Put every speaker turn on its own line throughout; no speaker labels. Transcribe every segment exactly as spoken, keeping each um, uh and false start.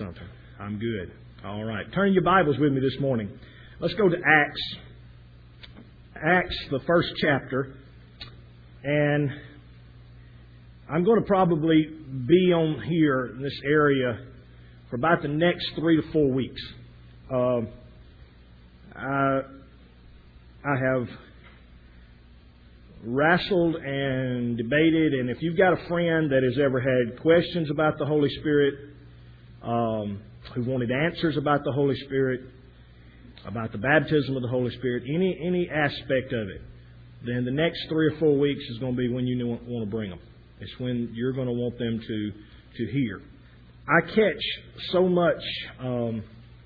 something? I'm good. All right. Turn your Bibles with me this morning. Let's go to Acts. Acts, the first chapter. And I'm going to probably be on here in this area for about the next three to four weeks. Uh, I, I have wrestled and debated, and if you've got a friend that has ever had questions about the Holy Spirit, um, who wanted answers about the Holy Spirit, about the baptism of the Holy Spirit, any any aspect of it, then the next three or four weeks is going to be when you want, want to bring them. It's when you're going to want them to to hear. I catch so much um,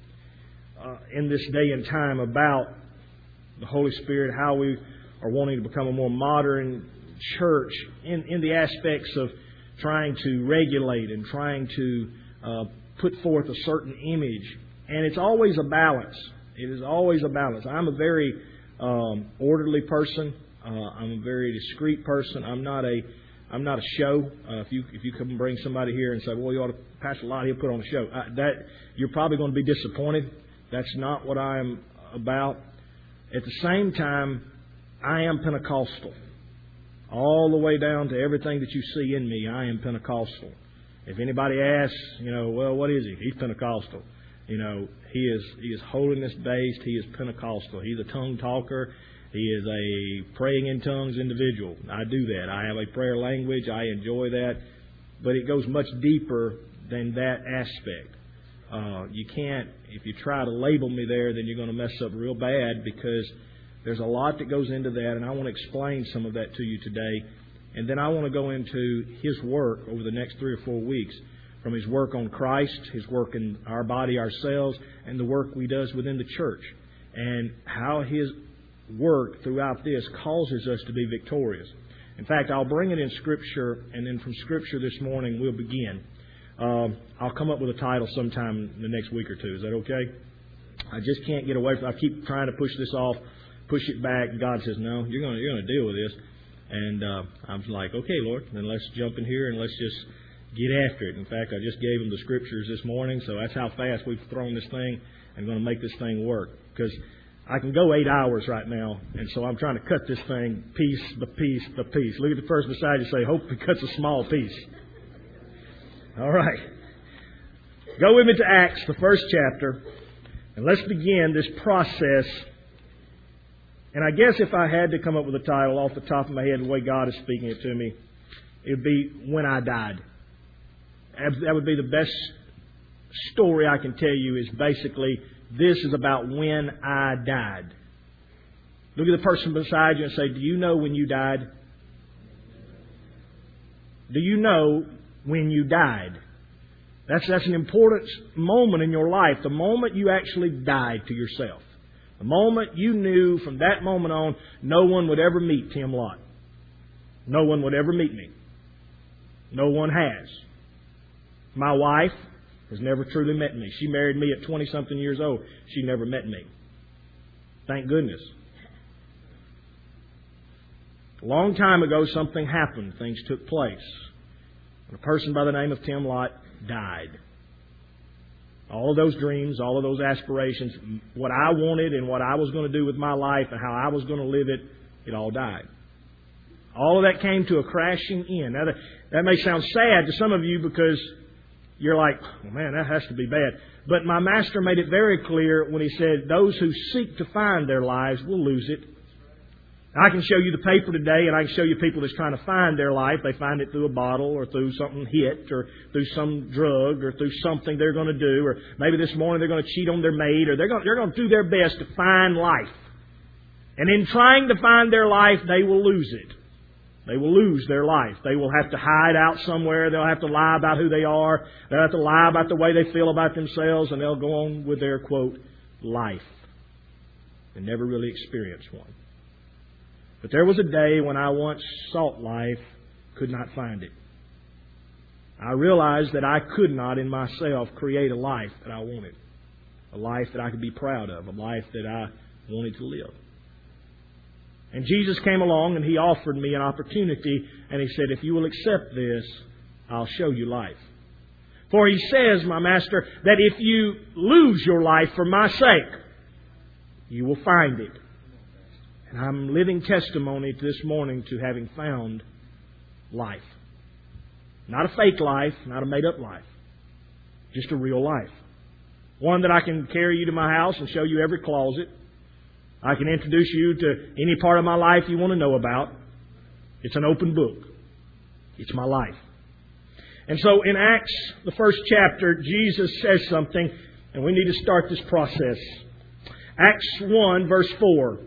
uh, in this day and time about the Holy Spirit, how we are wanting to become a more modern church in, in the aspects of trying to regulate and trying to uh, put forth a certain image. And it's always a balance. It is always a balance. I'm a very um, orderly person. Uh, I'm a very discreet person. I'm not a I'm not a show. Uh, if you if you come and bring somebody here and say, well, you ought to Pastor Lott, he'll put on a show. Uh, that you're probably going to be disappointed. That's not what I am about. At the same time, I am Pentecostal. All the way down to everything that you see in me, I am Pentecostal. If anybody asks, you know, well, what is he? He's Pentecostal. You know, he is he is holiness based. He is Pentecostal. He's a tongue talker. He is a praying in tongues individual. I do that. I have a prayer language. I enjoy that. But it goes much deeper than that aspect. Uh, you can't, if you try to label me there, then you're going to mess up real bad, because there's a lot that goes into that, and I want to explain some of that to you today. And then I want to go into His work over the next three or four weeks, from His work on Christ, His work in our body, ourselves, and the work He does within the church, and how His work throughout this causes us to be victorious. In fact, I'll bring it in Scripture, and then from Scripture this morning we'll begin. Um, I'll come up with a title sometime in the next week or two. Is that okay? I just can't get away from it. I keep trying to push this off, push it back, and God says, no, you're going you're going to deal with this. And uh, I'm like, okay, Lord, then let's jump in here and let's just get after it. In fact, I just gave them the Scriptures this morning, so that's how fast we've thrown this thing and going to make this thing work. Because I can go eight hours right now, and so I'm trying to cut this thing piece by piece by piece. Look at the person beside you and say, hope he cuts a small piece. All right. Go with me to Acts, the first chapter, and let's begin this process. And I guess if I had to come up with a title off the top of my head, the way God is speaking it to me, it would be When I Died. That would be the best story I can tell you, is basically this is about when I died. Look at the person beside you and say, do you know when you died? Do you know when you died? That's, that's an important moment in your life. The moment you actually died to yourself. The moment you knew from that moment on, no one would ever meet Tim Lott. No one would ever meet me. No one has. My wife has never truly met me. She married me at twenty-something years old. She never met me. Thank goodness. A long time ago, something happened. Things took place. A person by the name of Tim Lott died. All of those dreams, all of those aspirations, what I wanted and what I was going to do with my life and how I was going to live it, it all died. All of that came to a crashing end. Now, that, that may sound sad to some of you, because you're like, oh man, that has to be bad. But my Master made it very clear when He said, those who seek to find their lives will lose it. I can show you the paper today, and I can show you people that's trying to find their life. They find it through a bottle or through something hit or through some drug or through something they're going to do. Or maybe this morning they're going to cheat on their maid, or they're going, they're going to do their best to find life. And in trying to find their life, they will lose it. They will lose their life. They will have to hide out somewhere. They'll have to lie about who they are. They'll have to lie about the way they feel about themselves, and they'll go on with their, quote, life and never really experience one. But there was a day when I once sought life, could not find it. I realized that I could not in myself create a life that I wanted. A life that I could be proud of. A life that I wanted to live. And Jesus came along and He offered me an opportunity, and He said, if you will accept this, I'll show you life. For He says, my Master, that if you lose your life for my sake, you will find it. And I'm living testimony this morning to having found life. Not a fake life, not a made-up life. Just a real life. One that I can carry you to my house and show you every closet. I can introduce you to any part of my life you want to know about. It's an open book. It's my life. And so in Acts, the first chapter, Jesus says something, and we need to start this process. Acts one, verse four.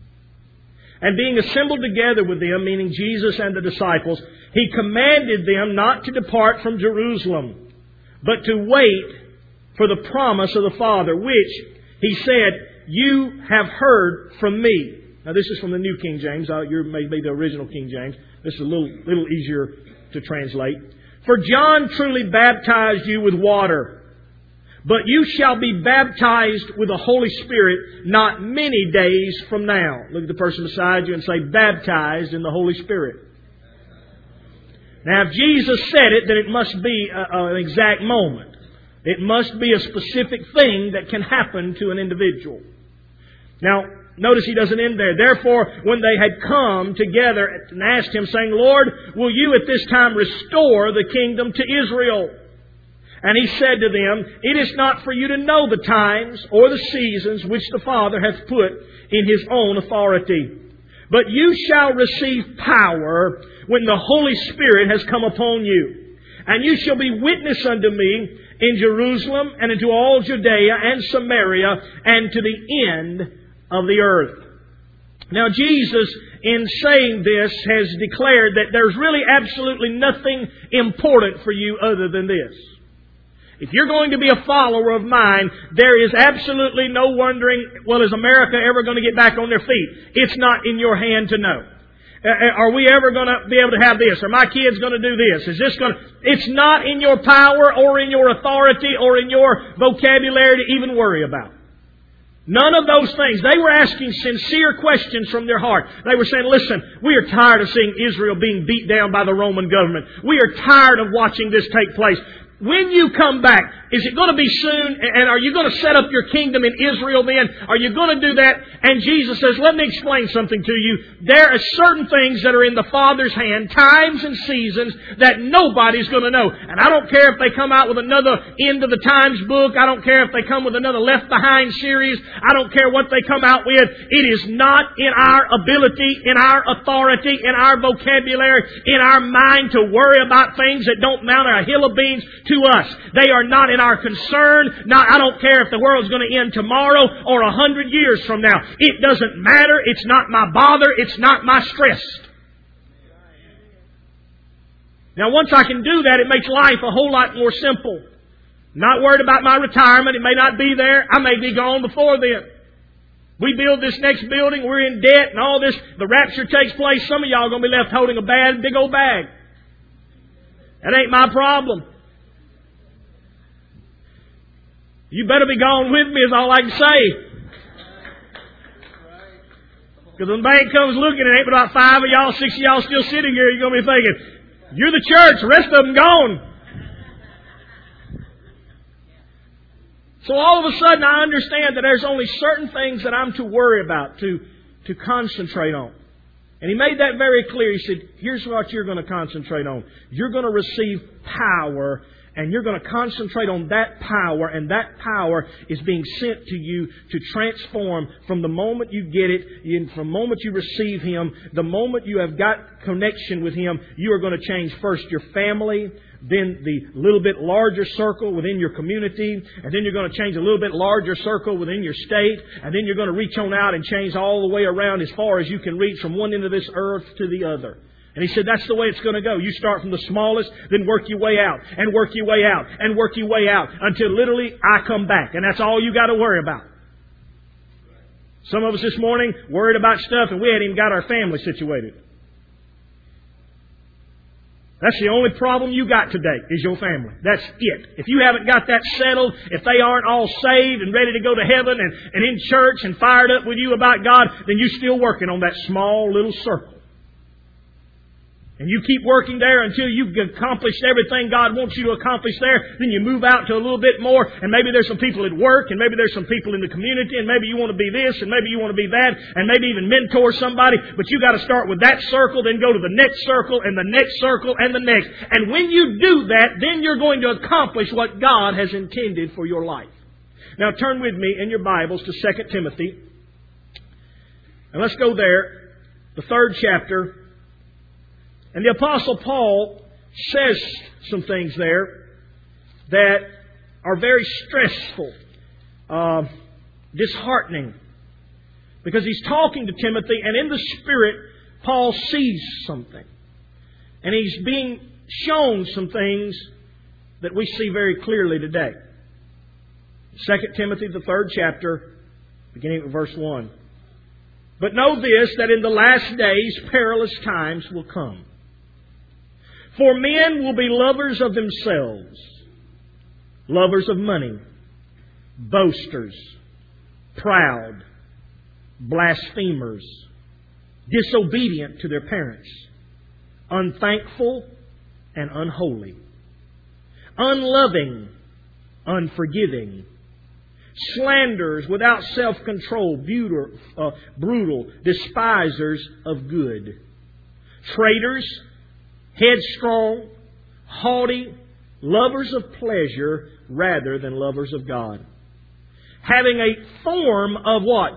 And being assembled together with them, meaning Jesus and the disciples, He commanded them not to depart from Jerusalem, but to wait for the promise of the Father, which He said, you have heard from me. Now this is from the New King James. You may be the original King James. This is a little, little easier to translate. For John truly baptized you with water, but you shall be baptized with the Holy Spirit not many days from now. Look at the person beside you and say, baptized in the Holy Spirit. Now if Jesus said it, then it must be a, a, an exact moment. It must be a specific thing that can happen to an individual. Now, notice He doesn't end there. Therefore, when they had come together and asked Him, saying, Lord, will you at this time restore the kingdom to Israel? And He said to them, it is not for you to know the times or the seasons which the Father hath put in His own authority. But you shall receive power when the Holy Spirit has come upon you. And you shall be witness unto me in Jerusalem and into all Judea and Samaria and to the end of the earth. Now Jesus, in saying this, has declared that there's really absolutely nothing important for you other than this. If you're going to be a follower of mine, there is absolutely no wondering, well, is America ever going to get back on their feet? It's not in your hand to know. Are we ever going to be able to have this? Are my kids going to do this? Is this going to... It's not in your power or in your authority or in your vocabulary to even worry about. None of those things. They were asking sincere questions from their heart. They were saying, listen, we are tired of seeing Israel being beat down by the Roman government. We are tired of watching this take place. When you come back, is it going to be soon? And are you going to set up your kingdom in Israel then? Are you going to do that? And Jesus says, let me explain something to you. There are certain things that are in the Father's hand, times and seasons, that nobody's going to know. And I don't care if they come out with another End of the Times book. I don't care if they come with another Left Behind series. I don't care what they come out with. It is not in our ability, in our authority, in our vocabulary, in our mind to worry about things that don't mount a hill of beans to us. They are not in our concern. Not, I don't care if the world's going to end tomorrow or a hundred years from now. It doesn't matter. It's not my bother. It's not my stress. Now, once I can do that, it makes life a whole lot more simple. Not worried about my retirement. It may not be there. I may be gone before then. We build this next building. We're in debt and all this. The rapture takes place. Some of y'all are going to be left holding a bad, big old bag. That ain't my problem. You better be gone with me is all I can say. Because when the bank comes looking, it ain't but about five of y'all, six of y'all still sitting here. You're going to be thinking, you're the church, the rest of them gone. So all of a sudden I understand that there's only certain things that I'm to worry about, to, to concentrate on. And He made that very clear. He said, here's what you're going to concentrate on. You're going to receive power. And you're going to concentrate on that power, and that power is being sent to you to transform from the moment you get it, from the moment you receive Him, the moment you have got connection with Him, you are going to change first your family, then the little bit larger circle within your community, and then you're going to change a little bit larger circle within your state, and then you're going to reach on out and change all the way around as far as you can reach from one end of this earth to the other. And He said that's the way it's going to go. You start from the smallest, then work your way out, and work your way out, and work your way out, until literally I come back. And that's all you got to worry about. Some of us this morning worried about stuff, and we hadn't even got our family situated. That's the only problem you got today, is your family. That's it. If you haven't got that settled, if they aren't all saved and ready to go to heaven and, and in church and fired up with you about God, then you're still working on that small little circle. And you keep working there until you've accomplished everything God wants you to accomplish there. Then you move out to a little bit more. And maybe there's some people at work. And maybe there's some people in the community. And maybe you want to be this. And maybe you want to be that. And maybe even mentor somebody. But you got to start with that circle. Then go to the next circle. And the next circle. And the next. And when you do that, then you're going to accomplish what God has intended for your life. Now turn with me in your Bibles to Second Timothy. And let's go there. The third chapter. And the Apostle Paul says some things there that are very stressful, uh, disheartening. Because he's talking to Timothy, and in the Spirit, Paul sees something. And he's being shown some things that we see very clearly today. Second Timothy, the third chapter, beginning with verse one. But know this, that in the last days perilous times will come. For men will be lovers of themselves, lovers of money, boasters, proud, blasphemers, disobedient to their parents, unthankful and unholy, unloving, unforgiving, slanderers, without self-control, uh, brutal, despisers of good, traitors, headstrong, haughty, lovers of pleasure rather than lovers of God. Having a form of what?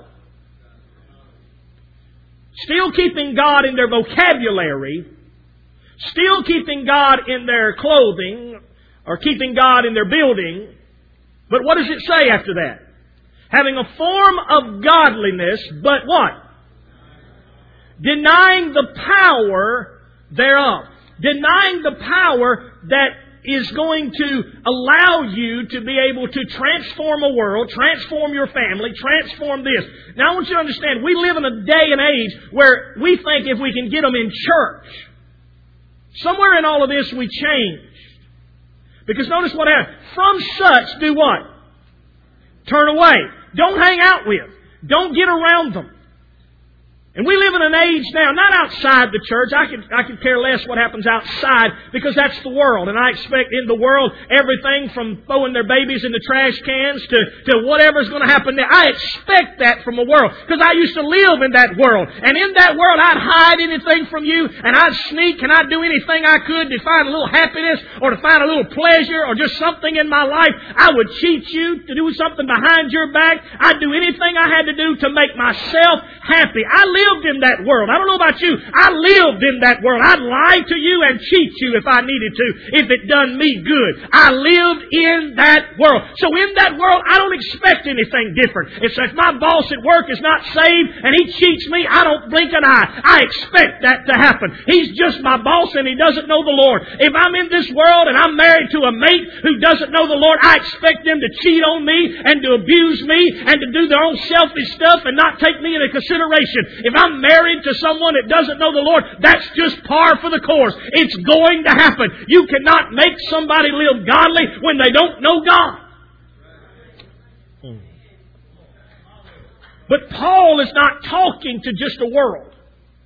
Still keeping God in their vocabulary, still keeping God in their clothing, or keeping God in their building. But what does it say after that? Having a form of godliness, but what? Denying the power thereof. Denying the power that is going to allow you to be able to transform a world, transform your family, transform this. Now I want you to understand, we live in a day and age where we think if we can get them in church, somewhere in all of this we change. Because notice what happens. From such, do what? Turn away. Don't hang out with. Don't get around them. And we live in an age now, not outside the church. I could, I could care less what happens outside because that's the world. And I expect in the world everything from throwing their babies in the trash cans to, to whatever's going to happen there. I expect that from the world because I used to live in that world. And in that world I'd hide anything from you and I'd sneak and I'd do anything I could to find a little happiness or to find a little pleasure or just something in my life. I would cheat you to do something behind your back. I'd do anything I had to do to make myself happy. I lived in that world. I don't know about you. I lived in that world. I'd lie to you and cheat you if I needed to, if it done me good. I lived in that world. So in that world, I don't expect anything different. It's if my boss at work is not saved and he cheats me, I don't blink an eye. I expect that to happen. He's just my boss and he doesn't know the Lord. If I'm in this world and I'm married to a mate who doesn't know the Lord, I expect them to cheat on me and to abuse me and to do their own selfish stuff and not take me into consideration. If I'm married to someone that doesn't know the Lord, that's just par for the course. It's going to happen. You cannot make somebody live godly when they don't know God. But Paul is not talking to just a world.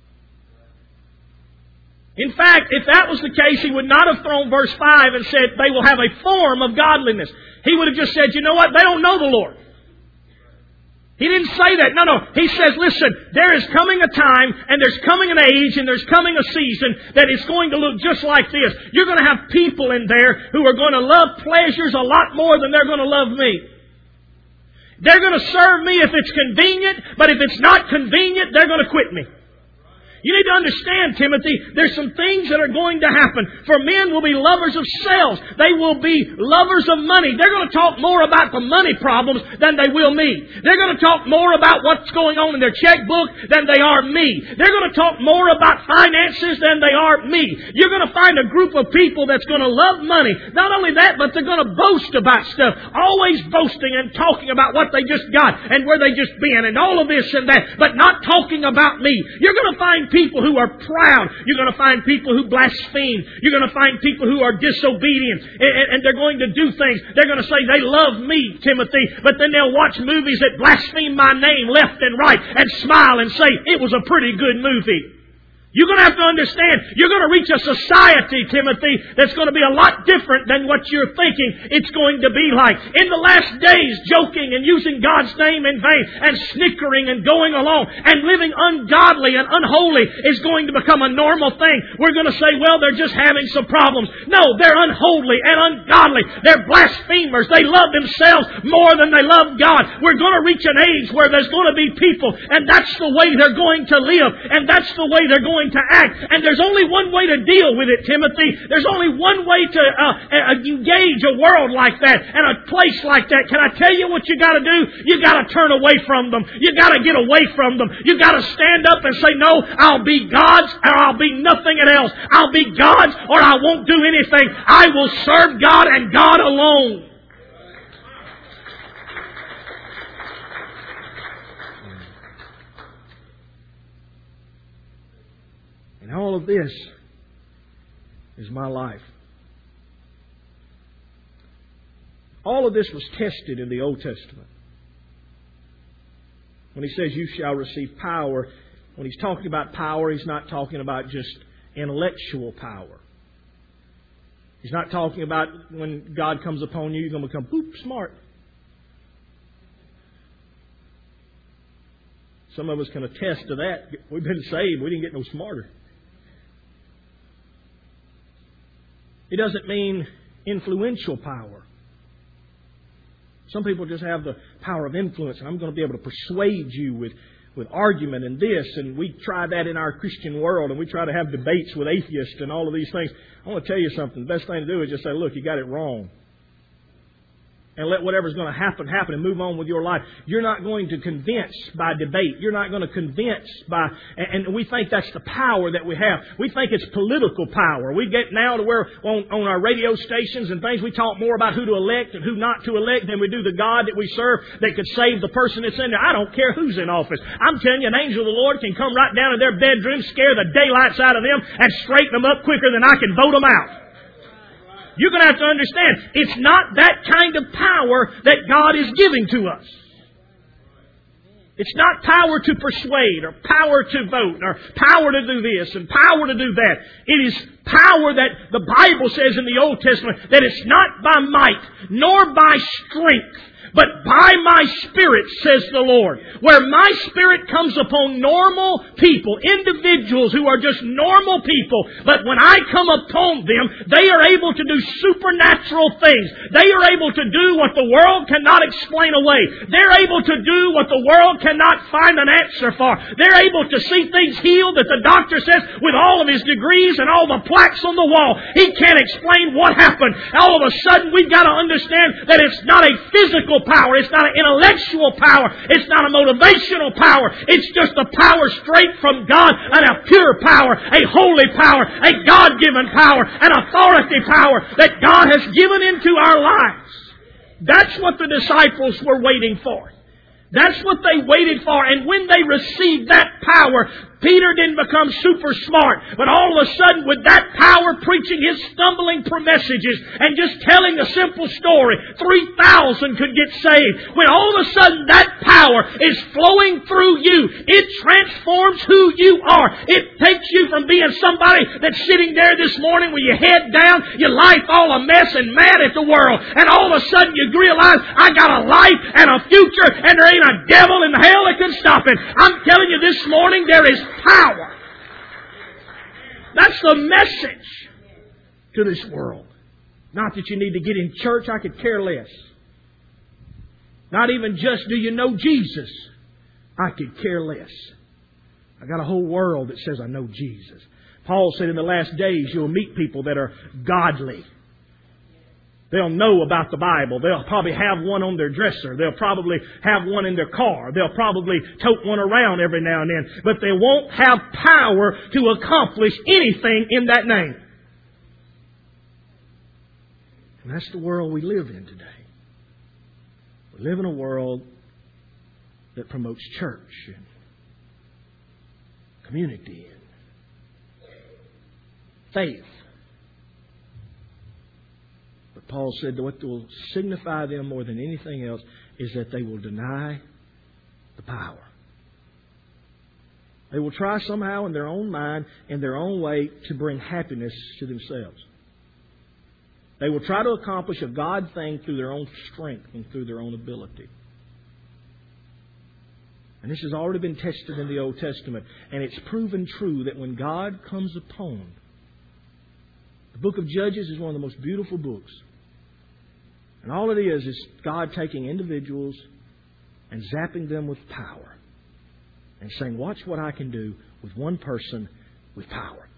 In fact, if that was the case, he would not have thrown verse five and said they will have a form of godliness. He would have just said, you know what? They don't know the Lord. He didn't say that. No, no. He says, listen, there is coming a time and there's coming an age and there's coming a season that it's going to look just like this. You're going to have people in there who are going to love pleasures a lot more than they're going to love me. They're going to serve me if it's convenient, but if it's not convenient, they're going to quit me. You need to understand, Timothy, there's some things that are going to happen. For men will be lovers of selves. They will be lovers of money. They're going to talk more about the money problems than they will me. They're going to talk more about what's going on in their checkbook than they are me. They're going to talk more about finances than they are me. You're going to find a group of people that's going to love money. Not only that, but they're going to boast about stuff. Always boasting and talking about what they just got and where they just been and all of this and that, but not talking about me. You're going to find people who are proud. You're going to find people who blaspheme. You're going to find people who are disobedient. And, and they're going to do things. They're going to say they love me, Timothy, but then they'll watch movies that blaspheme my name left and right and smile and say it was a pretty good movie. You're going to have to understand, you're going to reach a society, Timothy, that's going to be a lot different than what you're thinking it's going to be like. In the last days, joking and using God's name in vain and snickering and going along and living ungodly and unholy is going to become a normal thing. We're going to say, well, they're just having some problems. No, they're unholy and ungodly. They're blasphemers. They love themselves more than they love God. We're going to reach an age where there's going to be people, and that's the way they're going to live, and that's the way they're going to act. And there's only one way to deal with it, Timothy. There's only one way to uh, engage a world like that and a place like that. Can I tell you what you got to do? You got to turn away from them. You got to get away from them. You got to stand up and say, no, I'll be God's or I'll be nothing else. I'll be God's or I won't do anything. I will serve God and God alone. And all of this is my life. All of this was tested in the Old Testament. When He says, you shall receive power, when He's talking about power, He's not talking about just intellectual power. He's not talking about when God comes upon you, you're going to become boop, smart. Some of us can attest to that. We've been saved. We didn't get no smarter. It doesn't mean influential power. Some people just have the power of influence. I'm going to be able to persuade you with, with argument and this. And we try that in our Christian world. And we try to have debates with atheists and all of these things. I want to tell you something. The best thing to do is just say, look, you got it wrong. And let whatever's going to happen, happen and move on with your life. You're not going to convince by debate. You're not going to convince by... And we think that's the power that we have. We think it's political power. We get now to where on, on our radio stations and things, we talk more about who to elect and who not to elect than we do the God that we serve that could save the person that's in there. I don't care who's in office. I'm telling you, an angel of the Lord can come right down to their bedroom, scare the daylights out of them, and straighten them up quicker than I can vote them out. You're going to have to understand, it's not that kind of power that God is giving to us. It's not power to persuade or power to vote or power to do this and power to do that. It is power that the Bible says in the Old Testament that it's not by might nor by strength, but by my Spirit, says the Lord. Where my Spirit comes upon normal people, individuals who are just normal people, but when I come upon them, they are able to do supernatural things. They are able to do what the world cannot explain away. They're able to do what the world cannot find an answer for. They're able to see things healed that the doctor says with all of his degrees and all the plaques on the wall, he can't explain what happened. All of a sudden, we've got to understand that it's not a physical power. It's not an intellectual power. It's not a motivational power. It's just a power straight from God, and a pure power, a holy power, a God-given power, an authority power that God has given into our lives. That's what the disciples were waiting for. That's what they waited for. And when they received that power, Peter didn't become super smart, but all of a sudden with that power preaching his stumbling messages and just telling a simple story, three thousand could get saved. When all of a sudden that power is flowing through you, it transforms who you are. It takes you from being somebody that's sitting there this morning with your head down, your life all a mess and mad at the world, and all of a sudden you realize, I got a life and a future, and there ain't a devil in hell that can stop it. I'm telling you this morning, there is power. That's the message to this world. Not that you need to get in church. I could care less. Not even just, do you know Jesus? I could care less. I got a whole world that says I know Jesus. Paul said in the last days you'll meet people that are godly. They'll know about the Bible. They'll probably have one on their dresser. They'll probably have one in their car. They'll probably tote one around every now and then. But they won't have power to accomplish anything in that name. And that's the world we live in today. We live in a world that promotes church and community and faith. Paul said that what will signify them more than anything else is that they will deny the power. They will try somehow in their own mind, in their own way, to bring happiness to themselves. They will try to accomplish a God thing through their own strength and through their own ability. And this has already been tested in the Old Testament. And it's proven true that when God comes upon, the book of Judges is one of the most beautiful books. And all it is is God taking individuals and zapping them with power. And saying, watch what I can do with one person with power.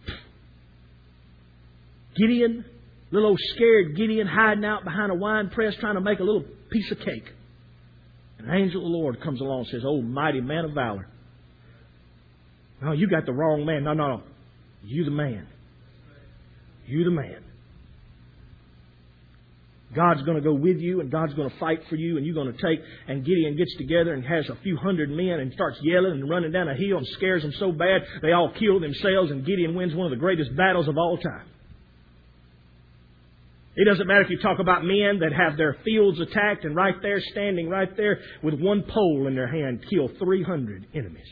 Gideon, little old scared Gideon hiding out behind a wine press trying to make a little piece of cake. An angel of the Lord comes along and says, oh, mighty man of valor. No, you got the wrong man. No, no, no. You the man. You the man. God's going to go with you and God's going to fight for you and you're going to take. And Gideon gets together and has a few hundred men and starts yelling and running down a hill and scares them so bad they all kill themselves, and Gideon wins one of the greatest battles of all time. It doesn't matter if you talk about men that have their fields attacked and right there, standing right there with one pole in their hand, kill three hundred enemies.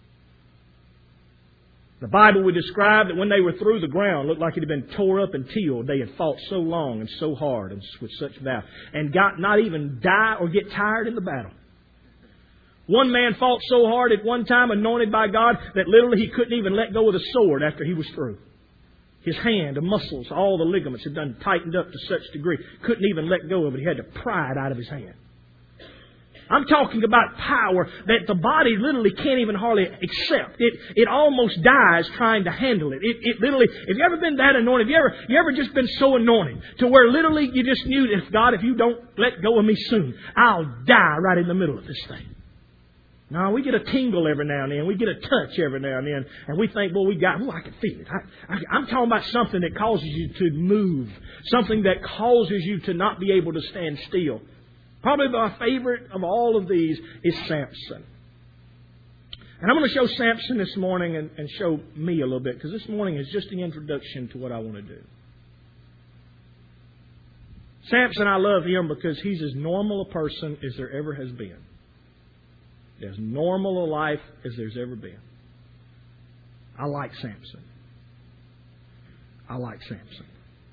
The Bible would describe that when they were through, the ground looked like it had been tore up and tilled. They had fought so long and so hard and with such vow, and got not even die or get tired in the battle. One man fought so hard at one time, anointed by God, that literally he couldn't even let go of the sword after he was through. His hand, the muscles, all the ligaments had done tightened up to such degree, couldn't even let go of it. He had to pry it out of his hand. I'm talking about power that the body literally can't even hardly accept. It it almost dies trying to handle it. It, it literally, have you ever been that anointed? Have you ever, you ever just been so anointed to where literally you just knew, if God, if you don't let go of me soon, I'll die right in the middle of this thing. No, we get a tingle every now and then. We get a touch every now and then. And we think, well, we got, oh, I can feel it. I, I, I'm talking about something that causes you to move. Something that causes you to not be able to stand still. Probably my favorite of all of these is Samson. And I'm going to show Samson this morning and, and show me a little bit, because this morning is just the introduction to what I want to do. Samson, I love him because he's as normal a person as there ever has been. As normal a life as there's ever been. I like Samson. I like Samson.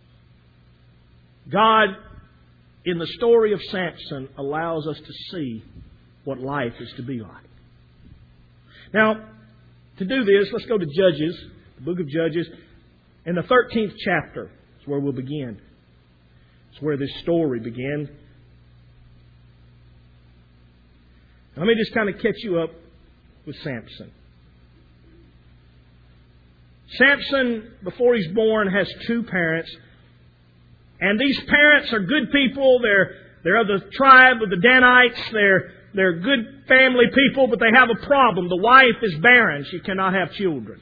God, in the story of Samson, allows us to see what life is to be like. Now, to do this, let's go to Judges, the book of Judges. In the thirteenth chapter is where we'll begin. It's where this story begins. Let me just kind of catch you up with Samson. Samson, before he's born, has two parents. And these parents are good people. They're, they're of the tribe of the Danites. They're, they're good family people, but they have a problem. The wife is barren. She cannot have children.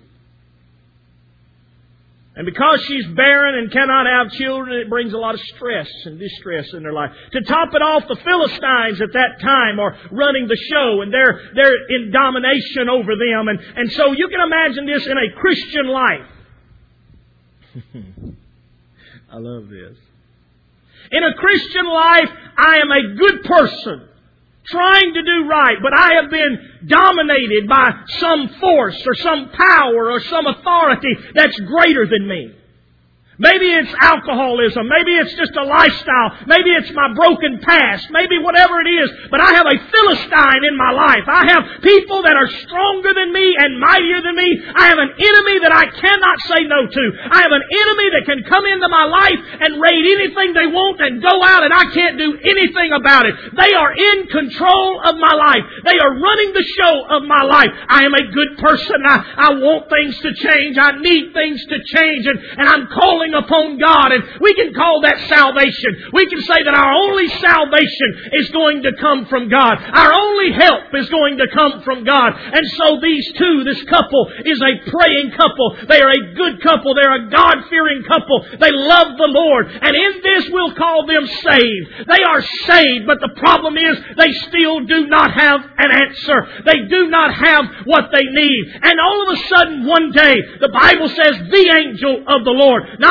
And because she's barren and cannot have children, it brings a lot of stress and distress in their life. To top it off, the Philistines at that time are running the show, and they're, they're in domination over them. And, and so you can imagine this in a Christian life. I love this. In a Christian life, I am a good person, trying to do right, but I have been dominated by some force or some power or some authority that's greater than me. Maybe it's alcoholism. Maybe it's just a lifestyle. Maybe it's my broken past. Maybe whatever it is. But I have a Philistine in my life. I have people that are stronger than me and mightier than me. I have an enemy that I cannot say no to. I have an enemy that can come into my life and raid anything they want and go out, and I can't do anything about it. They are in control of my life. They are running the show of my life. I am a good person. I, I want things to change. I need things to change. And, and I'm calling upon God, and we can call that salvation. We can say that our only salvation is going to come from God. Our only help is going to come from God. And so these two, this couple is a praying couple. They are a good couple. They're a God-fearing couple. They love the Lord. And in this we'll call them saved. They are saved, but the problem is they still do not have an answer. They do not have what they need. And all of a sudden one day, the Bible says the angel of the Lord, not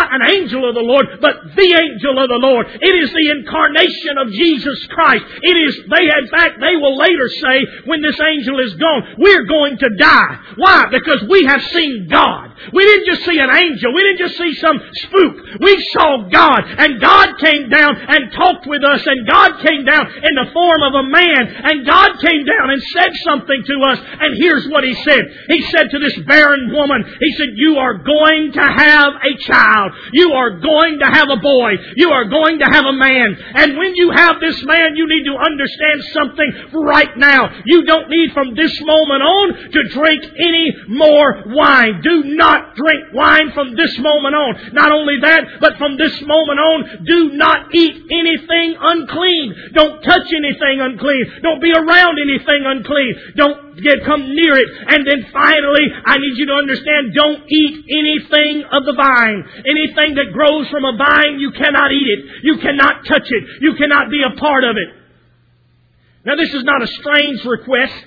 not an angel of the Lord, but the angel of the Lord. It is the incarnation of Jesus Christ. It is, they, in fact, they will later say, when this angel is gone, we're going to die. Why? Because we have seen God. We didn't just see an angel. We didn't just see some spook. We saw God. And God came down and talked with us. And God came down in the form of a man. And God came down and said something to us. And here's what He said. He said to this barren woman, He said, you are going to have a child. You are going to have a boy. You are going to have a man. And when you have this man, you need to understand something right now. You don't need from this moment on to drink any more wine. Do not drink wine from this moment on. Not only that, but from this moment on, do not eat anything unclean. Don't touch anything unclean. Don't be around anything unclean. Don't get come near it. And then finally, I need you to understand, don't eat anything of the vine. Anything that grows from a vine, you cannot eat it. You cannot touch it. You cannot be a part of it. Now, this is not a strange request.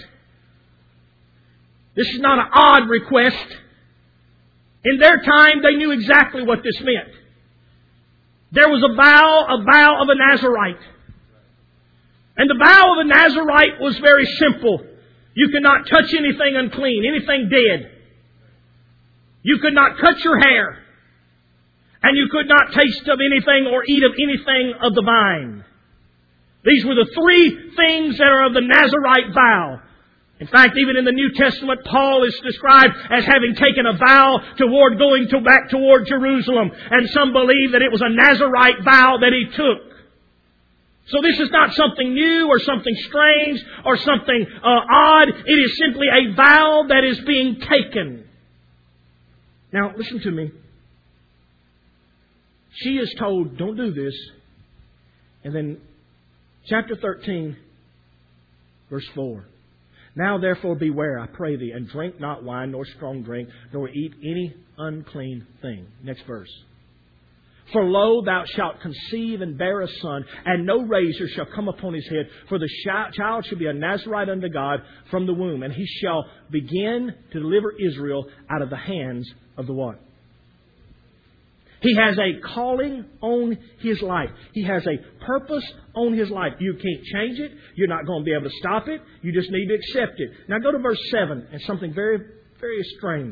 This is not an odd request. In their time, they knew exactly what this meant. There was a vow, a vow of a Nazirite. And the vow of a Nazirite was very simple. You could not touch anything unclean, anything dead. You could not cut your hair. And you could not taste of anything or eat of anything of the vine. These were the three things that are of the Nazirite vow. In fact, even in the New Testament, Paul is described as having taken a vow toward going to back toward Jerusalem. And some believe that it was a Nazirite vow that he took. So this is not something new or something strange or something uh, odd. It is simply a vow that is being taken. Now, listen to me. She is told, don't do this. And then chapter thirteen, verse four. Now therefore beware, I pray thee, and drink not wine, nor strong drink, nor eat any unclean thing. Next verse. For lo, thou shalt conceive and bear a son, and no razor shall come upon his head, for the child shall be a Nazirite unto God from the womb, and he shall begin to deliver Israel out of the hands of the what? He has a calling on his life. He has a purpose on his life. You can't change it. You're not going to be able to stop it. You just need to accept it. Now go to verse seven, and something very, very strange.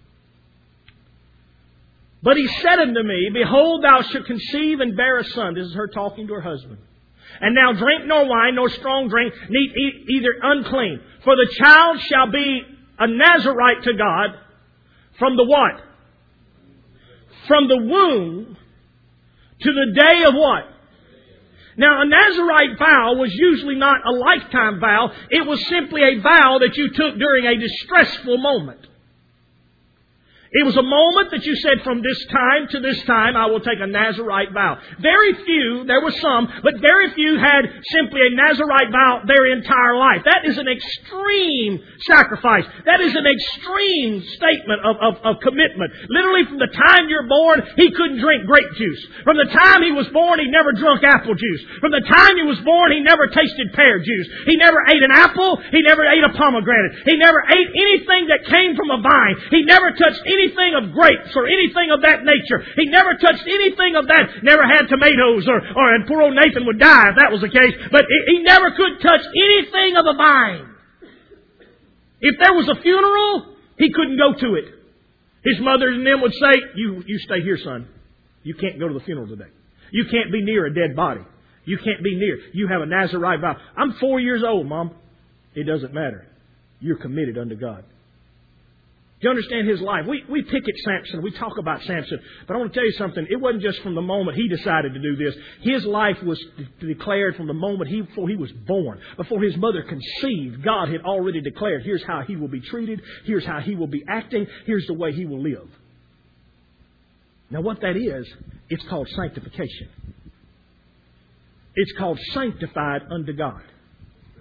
But he said unto me, behold, thou shalt conceive and bear a son. This is her talking to her husband. And now drink nor wine, nor strong drink, neat either unclean. For the child shall be a Nazirite to God from the what? From the womb to the day of what? Now, a Nazirite vow was usually not a lifetime vow. It was simply a vow that you took during a distressful moment. It was a moment that you said, from this time to this time, I will take a Nazirite vow. Very few, there were some, but very few had simply a Nazirite vow their entire life. That is an extreme sacrifice. That is an extreme statement of, of, of commitment. Literally, from the time you're born, he couldn't drink grape juice. From the time he was born, he never drunk apple juice. From the time he was born, he never tasted pear juice. He never ate an apple. He never ate a pomegranate. He never ate anything that came from a vine. He never touched any anything of grapes or anything of that nature. He never touched anything of that. Never had tomatoes or, or and poor old Nathan would die if that was the case. But he never could touch anything of a vine. If there was a funeral, he couldn't go to it. His mother and them would say, you, you stay here, son. You can't go to the funeral today. You can't be near a dead body. You can't be near. You have a Nazirite vow. I'm four years old, Mom. It doesn't matter. You're committed unto God. Do you understand his life? We we pick at Samson. We talk about Samson. But I want to tell you something. It wasn't just from the moment he decided to do this. His life was de- declared from the moment he before he was born. Before his mother conceived, God had already declared, here's how he will be treated. Here's how he will be acting. Here's the way he will live. Now what that is, it's called sanctification. It's called sanctified unto God.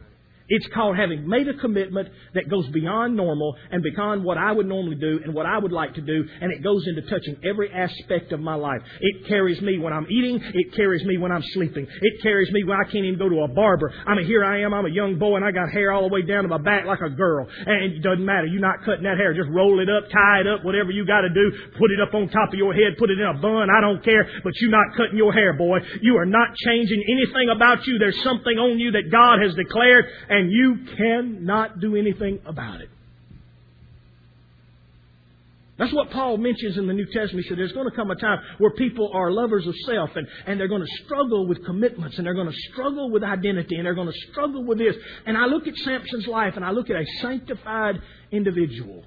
It's called having made a commitment that goes beyond normal and beyond what I would normally do and what I would like to do, and it goes into touching every aspect of my life. It carries me when I'm eating. It carries me when I'm sleeping. It carries me when I can't even go to a barber. I mean, here I am. I'm a young boy, and I got hair all the way down to my back like a girl. And it doesn't matter. You're not cutting that hair. Just roll it up, tie it up, whatever you got to do. Put it up on top of your head. Put it in a bun. I don't care. But you're not cutting your hair, boy. You are not changing anything about you. There's something on you that God has declared, and you cannot do anything about it. That's what Paul mentions in the New Testament. He said there's going to come a time where people are lovers of self, and, and they're going to struggle with commitments, and they're going to struggle with identity, and they're going to struggle with this. And I look at Samson's life, and I look at a sanctified individual.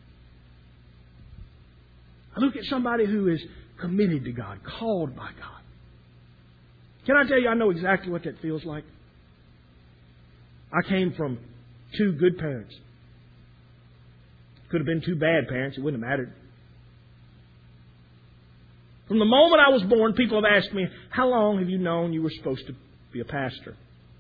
I look at somebody who is committed to God, called by God. Can I tell you, I know exactly what that feels like. I came from two good parents. Could have been two bad parents. It wouldn't have mattered. From the moment I was born, people have asked me, how long have you known you were supposed to be a pastor?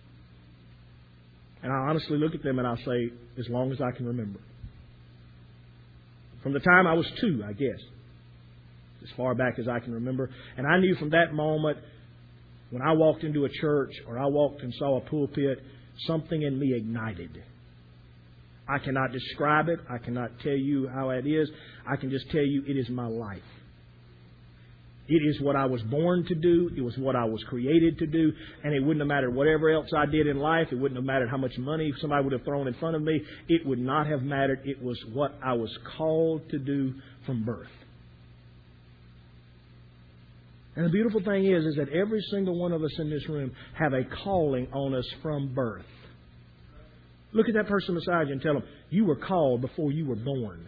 And I honestly look at them and I'll say, as long as I can remember. From the time I was two, I guess. As far back as I can remember. And I knew from that moment, when I walked into a church or I walked and saw a pulpit, something in me ignited. I cannot describe it. I cannot tell you how it is. I can just tell you it is my life. It is what I was born to do. It was what I was created to do. And it wouldn't have mattered whatever else I did in life. It wouldn't have mattered how much money somebody would have thrown in front of me. It would not have mattered. It was what I was called to do from birth. And the beautiful thing is, is that every single one of us in this room have a calling on us from birth. Look at that person beside you and tell them, you were called before you were born.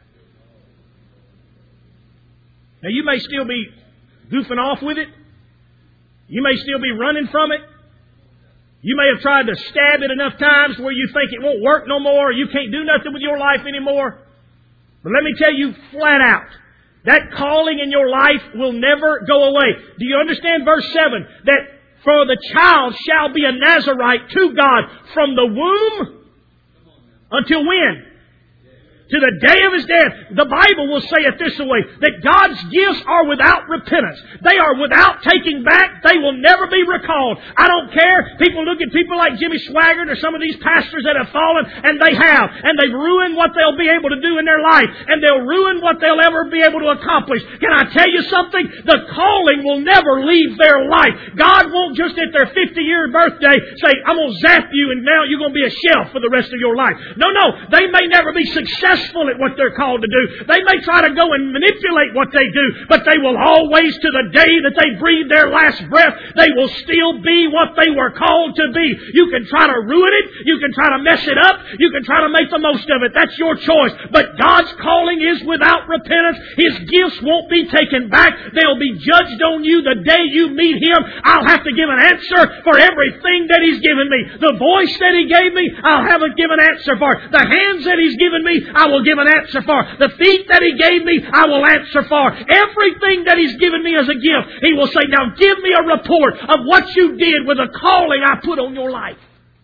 Now, you may still be goofing off with it. You may still be running from it. You may have tried to stab it enough times where you think it won't work no more, or you can't do nothing with your life anymore. But let me tell you flat out, that calling in your life will never go away. Do you understand verse seven? That for the child shall be a Nazirite to God from the womb until when? To the day of His death. The Bible will say it this way, that God's gifts are without repentance. They are without taking back. They will never be recalled. I don't care. People look at people like Jimmy Swaggart or some of these pastors that have fallen, and they have. And they've ruined what they'll be able to do in their life. And they'll ruin what they'll ever be able to accomplish. Can I tell you something? The calling will never leave their life. God won't just at their fifty-year birthday say, I'm going to zap you and now you're going to be a shelf for the rest of your life. No, no. They may never be successful at what they're called to do. They may try to go and manipulate what they do, but they will always, to the day that they breathe their last breath, they will still be what they were called to be. You can try to ruin it. You can try to mess it up. You can try to make the most of it. That's your choice. But God's calling is without repentance. His gifts won't be taken back. They'll be judged on you the day you meet Him. I'll have to give an answer for everything that He's given me. The voice that He gave me, I'll have to give an answer for. The hands that He's given me, I will give an answer for. The feet that He gave me, I will answer for. Everything that He's given me as a gift, He will say, now give me a report of what you did with the calling I put on your life.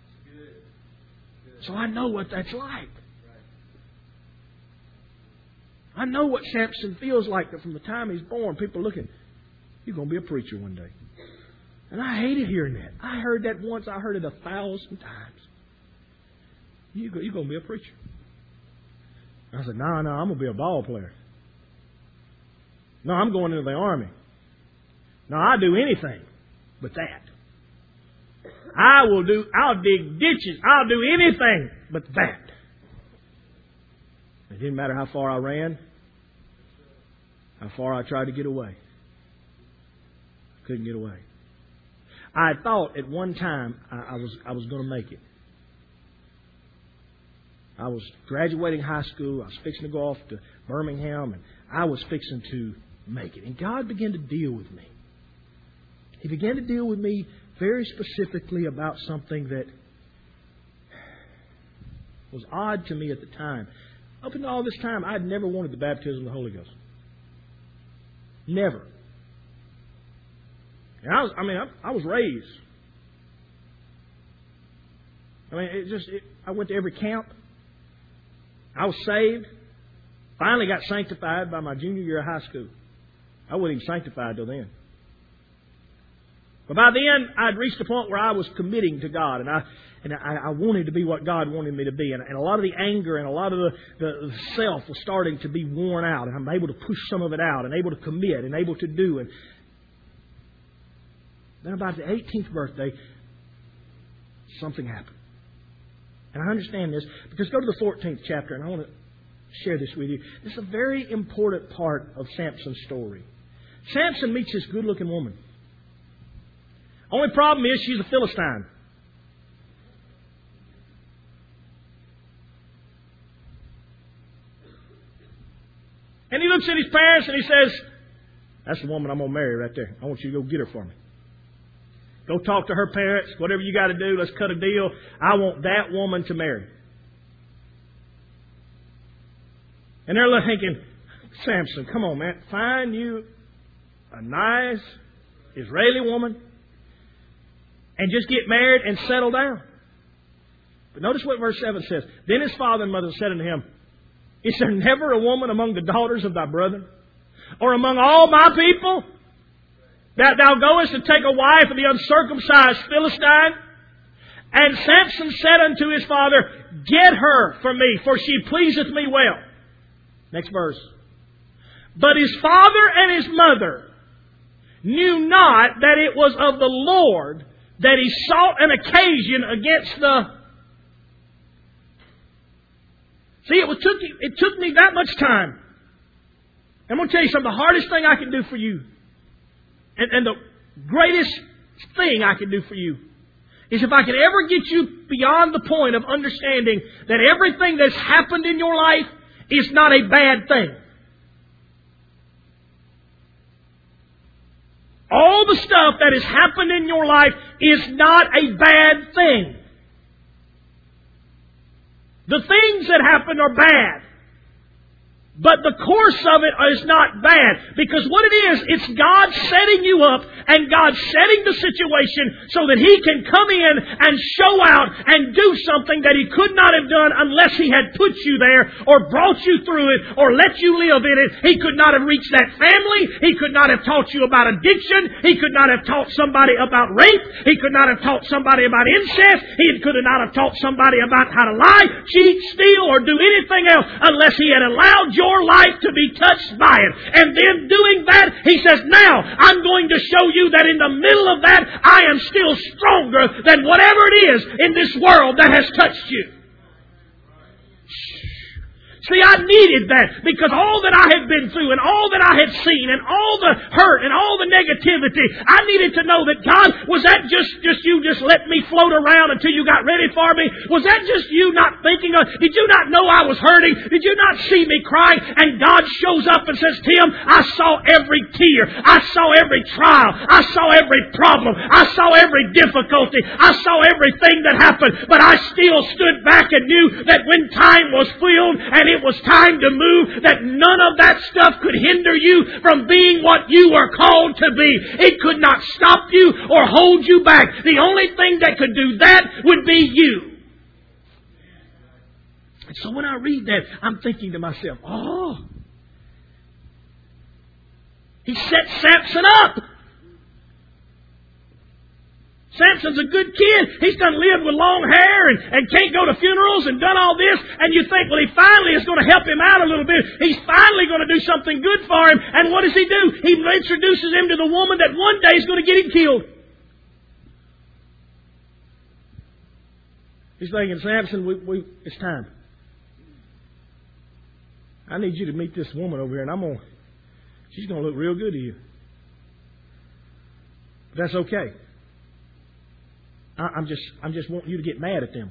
So I know what that's like. I know what Samson feels like, that from the time he's born, people look at, you're going to be a preacher one day. And I hated hearing that. I heard that once. I heard it a thousand times. You're going to be a preacher. I said, no, no, I'm going to be a ball player. No, I'm going into the army. No, I'll do anything but that. I will do, I'll dig ditches. I'll do anything but that. It didn't matter how far I ran, how far I tried to get away. I couldn't get away. I thought at one time I, I was I was going to make it. I was graduating high school. I was fixing to go off to Birmingham, and I was fixing to make it. And God began to deal with me. He began to deal with me very specifically about something that was odd to me at the time. Up until all this time, I had never wanted the baptism of the Holy Ghost. Never. And I was, I mean, I, I was raised. I mean, it just, it, I went to every camp. I was saved. Finally got sanctified by my junior year of high school. I wasn't even sanctified till then. But by then, I'd reached a point where I was committing to God, and I and I, I wanted to be what God wanted me to be. And, and a lot of the anger and a lot of the, the, the self was starting to be worn out, and I'm able to push some of it out, and able to commit, and able to do. And then about the eighteenth birthday, something happened. And I understand this because go to the fourteenth chapter, and I want to share this with you. This is a very important part of Samson's story. Samson meets this good-looking woman. Only problem is she's a Philistine. And he looks at his parents and he says, that's the woman I'm going to marry right there. I want you to go get her for me. Go talk to her parents. Whatever you got to do, let's cut a deal. I want that woman to marry. And they're thinking, Samson, come on, man. Find you a nice Israeli woman and just get married and settle down. But notice what verse seven says. Then his father and mother said unto him, is there never a woman among the daughters of thy brethren, or among all my people, that thou goest to take a wife of the uncircumcised Philistine? And Samson said unto his father, get her for me, for she pleaseth me well. Next verse. But his father and his mother knew not that it was of the Lord that he sought an occasion against the... See, it took, it took me that much time. I'm going to tell you something. The hardest thing I can do for you, and, and the greatest thing I can do for you, is if I can ever get you beyond the point of understanding that everything that's happened in your life is not a bad thing. All the stuff that has happened in your life is not a bad thing. The things that happen are bad. But the course of it is not bad. Because what it is, it's God setting you up and God setting the situation so that He can come in and show out and do something that He could not have done unless He had put you there or brought you through it or let you live in it. He could not have reached that family. He could not have taught you about addiction. He could not have taught somebody about rape. He could not have taught somebody about incest. He could not have taught somebody about how to lie, cheat, steal, or do anything else unless He had allowed you your life to be touched by it. And then doing that, He says, now I'm going to show you that in the middle of that, I am still stronger than whatever it is in this world that has touched you. See, I needed that because all that I had been through and all that I had seen and all the hurt and all the negativity, I needed to know that God, was that just, just you just let me float around until you got ready for me? Was that just you not thinking of, did you not know I was hurting? Did you not see me crying? And God shows up and says, Tim, I saw every tear. I saw every trial. I saw every problem. I saw every difficulty. I saw everything that happened. But I still stood back and knew that when time was filled and it was time to move, that none of that stuff could hinder you from being what you were called to be. It could not stop you or hold you back. The only thing that could do that would be you. And so when I read that, I'm thinking to myself, oh, He set Samson up. Samson's a good kid. He's done lived with long hair and, and can't go to funerals and done all this. And you think, well, he finally is going to help him out a little bit. He's finally going to do something good for him. And what does he do? He introduces him to the woman that one day is going to get him killed. He's thinking, Samson, we, we, it's time. I need you to meet this woman over here, and I'm going to, she's going to look real good to you. But that's okay. I'm just, I'm just wanting you to get mad at them.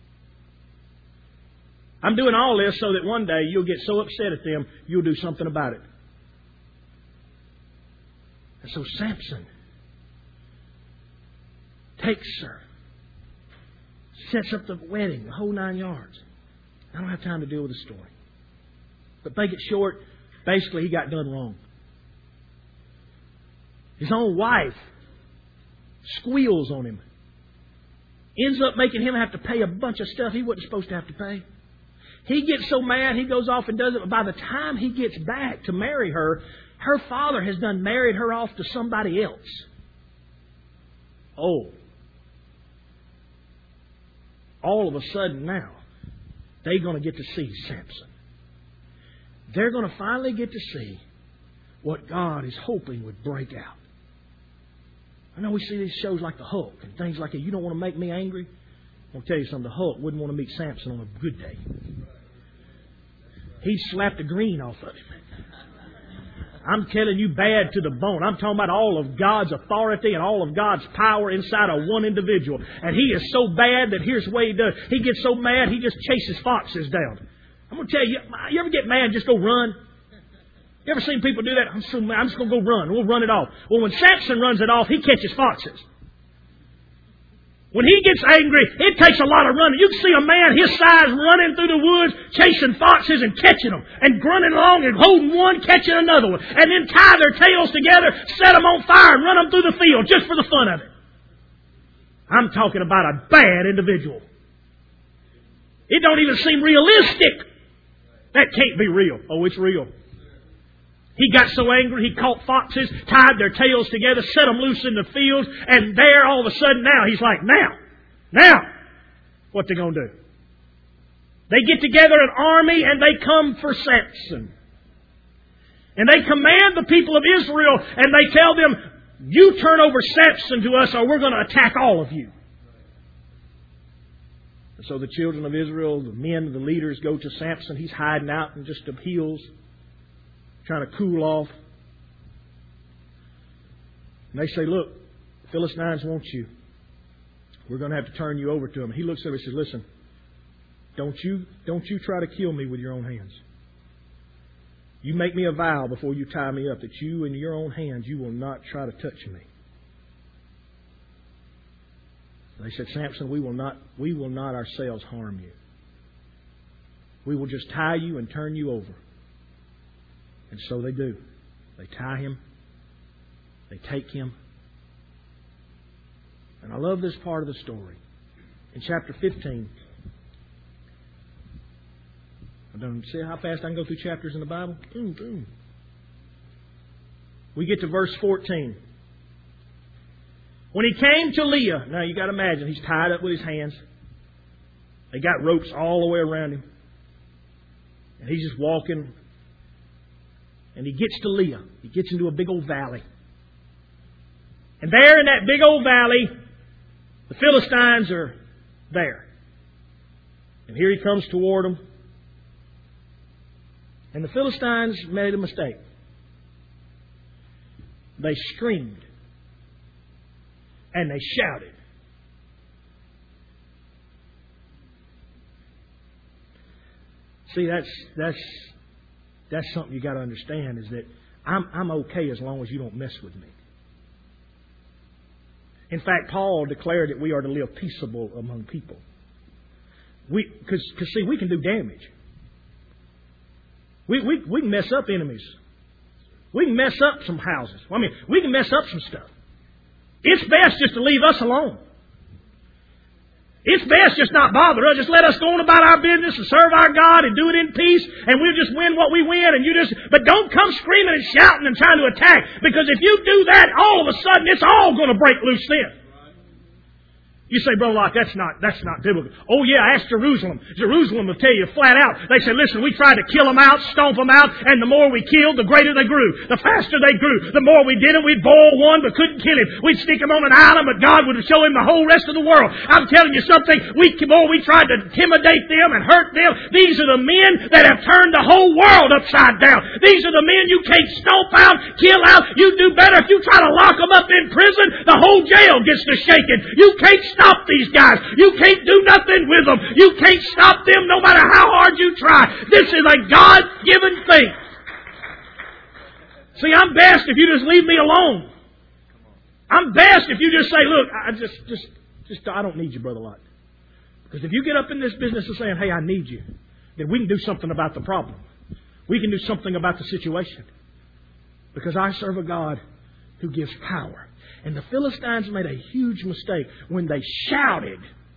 I'm doing all this so that one day you'll get so upset at them, you'll do something about it. And so Samson takes her, sets up the wedding, the whole nine yards. I don't have time to deal with the story. But make it short, basically he got done wrong. His own wife squeals on him. Ends up making him have to pay a bunch of stuff he wasn't supposed to have to pay. He gets so mad, he goes off and does it. But by the time he gets back to marry her, her father has done married her off to somebody else. Oh. All of a sudden now, they're going to get to see Samson. They're going to finally get to see what God is hoping would break out. I know we see these shows like The Hulk and things like that. You don't want to make me angry? I'll tell you something. The Hulk wouldn't want to meet Samson on a good day. He'd slap the green off of him. I'm telling you, bad to the bone. I'm talking about all of God's authority and all of God's power inside of one individual. And he is so bad that here's what he does. He gets so mad, he just chases foxes down. I'm going to tell you, you ever get mad and just go run? You ever seen people do that? I'm so mad, I'm just going to go run. We'll run it off. Well, when Samson runs it off, he catches foxes. When he gets angry, it takes a lot of running. You can see a man his size running through the woods, chasing foxes and catching them, and grunting along and holding one, catching another one, and then tie their tails together, set them on fire, and run them through the field just for the fun of it. I'm talking about a bad individual. It don't even seem realistic. That can't be real. Oh, it's real. He got so angry, he caught foxes, tied their tails together, set them loose in the fields, and there, all of a sudden, now, he's like, now, now, what they going to do? They get together an army, and they come for Samson. And they command the people of Israel, and they tell them, you turn over Samson to us, or we're going to attack all of you. And so the children of Israel, the men, the leaders, go to Samson. He's hiding out in just the hills, trying to cool off. And they say, look, the Philistines want you. We're going to have to turn you over to them. He looks at them and says, listen, don't you, don't you try to kill me with your own hands. You make me a vow before you tie me up that you in your own hands, you will not try to touch me. They said, Samson, we will not, we will not ourselves harm you. We will just tie you and turn you over. And so they do. They tie him. They take him. And I love this part of the story. In chapter fifteen. I don't see how fast I can go through chapters in the Bible. Boom, boom. We get to verse fourteen. When he came to Leah, now you got to imagine, he's tied up with his hands. They got ropes all the way around him. And he's just walking. And he gets to Leah. He gets into a big old valley. And there in that big old valley, the Philistines are there. And here he comes toward them. And the Philistines made a mistake. They screamed. And they shouted. See, that's that's that's something you got to understand, is that I'm I'm okay as long as you don't mess with me. In fact, Paul declared that we are to live peaceable among people. We because because see, we can do damage. We we we can mess up enemies. We can mess up some houses. I mean, we can mess up some stuff. It's best just to leave us alone. It's best just not bother us. Just let us go on about our business and serve our God and do it in peace, and we'll just win what we win. And you just, but don't come screaming and shouting and trying to attack, because if you do that, all of a sudden it's all going to break loose then. You say, Brother Locke, that's not, that's not biblical. Oh yeah, ask Jerusalem. Jerusalem will tell you flat out. They said, listen, we tried to kill them out, stomp them out, and the more we killed, the greater they grew. The faster they grew. The more we did it, we'd boil one, but couldn't kill him. We'd stick him on an island, but God would show him the whole rest of the world. I'm telling you something, we, more we tried to intimidate them and hurt them. These are the men that have turned the whole world upside down. These are the men you can't stomp out, kill out. You do better if you try to lock them up in prison, the whole jail gets to shaking. You can't stop Stop these guys. You can't do nothing with them. You can't stop them no matter how hard you try. This is a God-given thing. See, I'm best if you just leave me alone. I'm best if you just say, look, I just, just, just, I don't need you, Brother Locke. Because if you get up in this business of saying, hey, I need you, then we can do something about the problem. We can do something about the situation. Because I serve a God who gives power. And the Philistines made a huge mistake when they shouted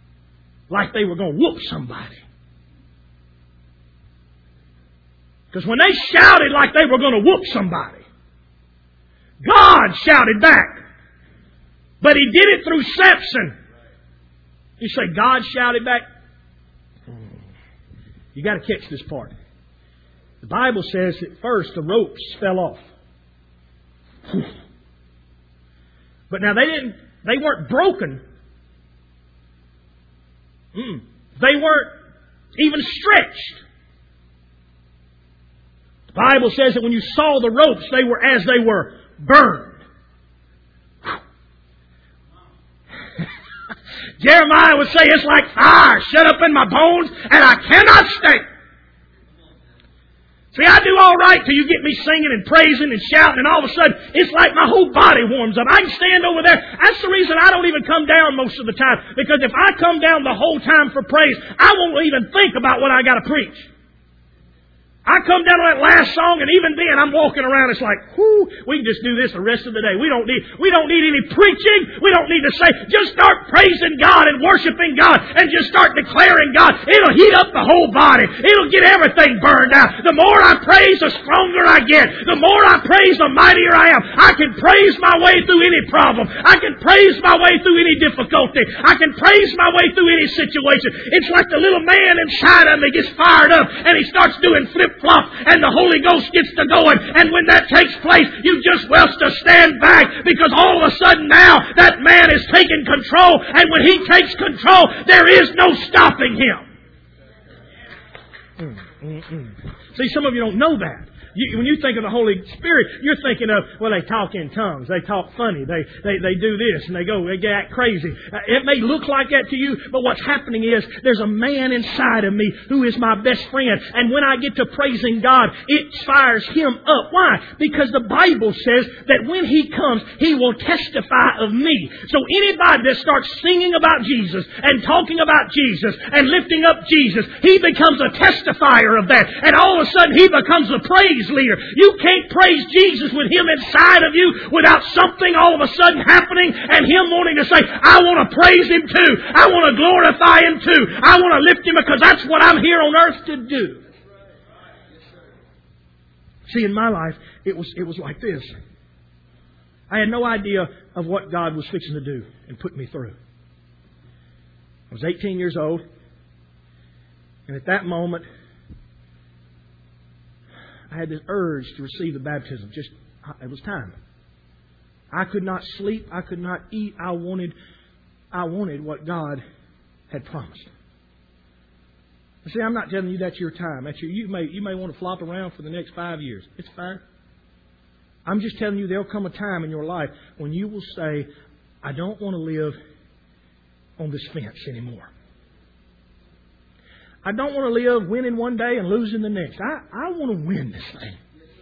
like they were going to whoop somebody. Because when they shouted like they were going to whoop somebody, God shouted back. But He did it through Samson. You say, God shouted back? You got to catch this part. The Bible says that first the ropes fell off. But now they didn't, they weren't broken. Mm. They weren't even stretched. The Bible says that when you saw the ropes, they were as they were burned. Jeremiah would say, it's like fire shut up in my bones and I cannot stay. See, I do all right till you get me singing and praising and shouting, and all of a sudden, it's like my whole body warms up. I can stand over there. That's the reason I don't even come down most of the time. Because if I come down the whole time for praise, I won't even think about what I got to preach. I come down to that last song, and even then I'm walking around. It's like, whoo, we can just do this the rest of the day. We don't need, we don't need any preaching. We don't need to say, just start praising God and worshiping God, and just start declaring God. It'll heat up the whole body. It'll get everything burned out. The more I praise, the stronger I get. The more I praise, the mightier I am. I can praise my way through any problem. I can praise my way through any difficulty. I can praise my way through any situation. It's like the little man inside of me gets fired up, and he starts doing flip flop, and the Holy Ghost gets to going. And when that takes place, you just well to stand back, because all of a sudden now that man is taking control, and when he takes control, there is no stopping him. Mm, mm, mm. See, some of you don't know that. You, when you think of the Holy Spirit, you're thinking of, well, they talk in tongues. They talk funny. They, they, they do this and they go, they get crazy. Uh, it may look like that to you, but what's happening is there's a man inside of me who is my best friend. And when I get to praising God, it fires him up. Why? Because the Bible says that when He comes, He will testify of me. So anybody that starts singing about Jesus and talking about Jesus and lifting up Jesus, he becomes a testifier of that. And all of a sudden, he becomes a praise leader. You can't praise Jesus with Him inside of you without something all of a sudden happening and Him wanting to say, I want to praise Him too. I want to glorify Him too. I want to lift Him because that's what I'm here on earth to do. See, in my life, it was, it was like this. I had no idea of what God was fixing to do and put me through. I was eighteen years old, and at that moment, I had this urge to receive the baptism. Just, it was time. I could not sleep. I could not eat. I wanted, I wanted what God had promised. See, I'm not telling you that's your time. That's your, you may, you may want to flop around for the next five years. It's fine. I'm just telling you there'll come a time in your life when you will say, I don't want to live on this fence anymore. I don't want to live winning one day and losing the next. I, I want to win this thing.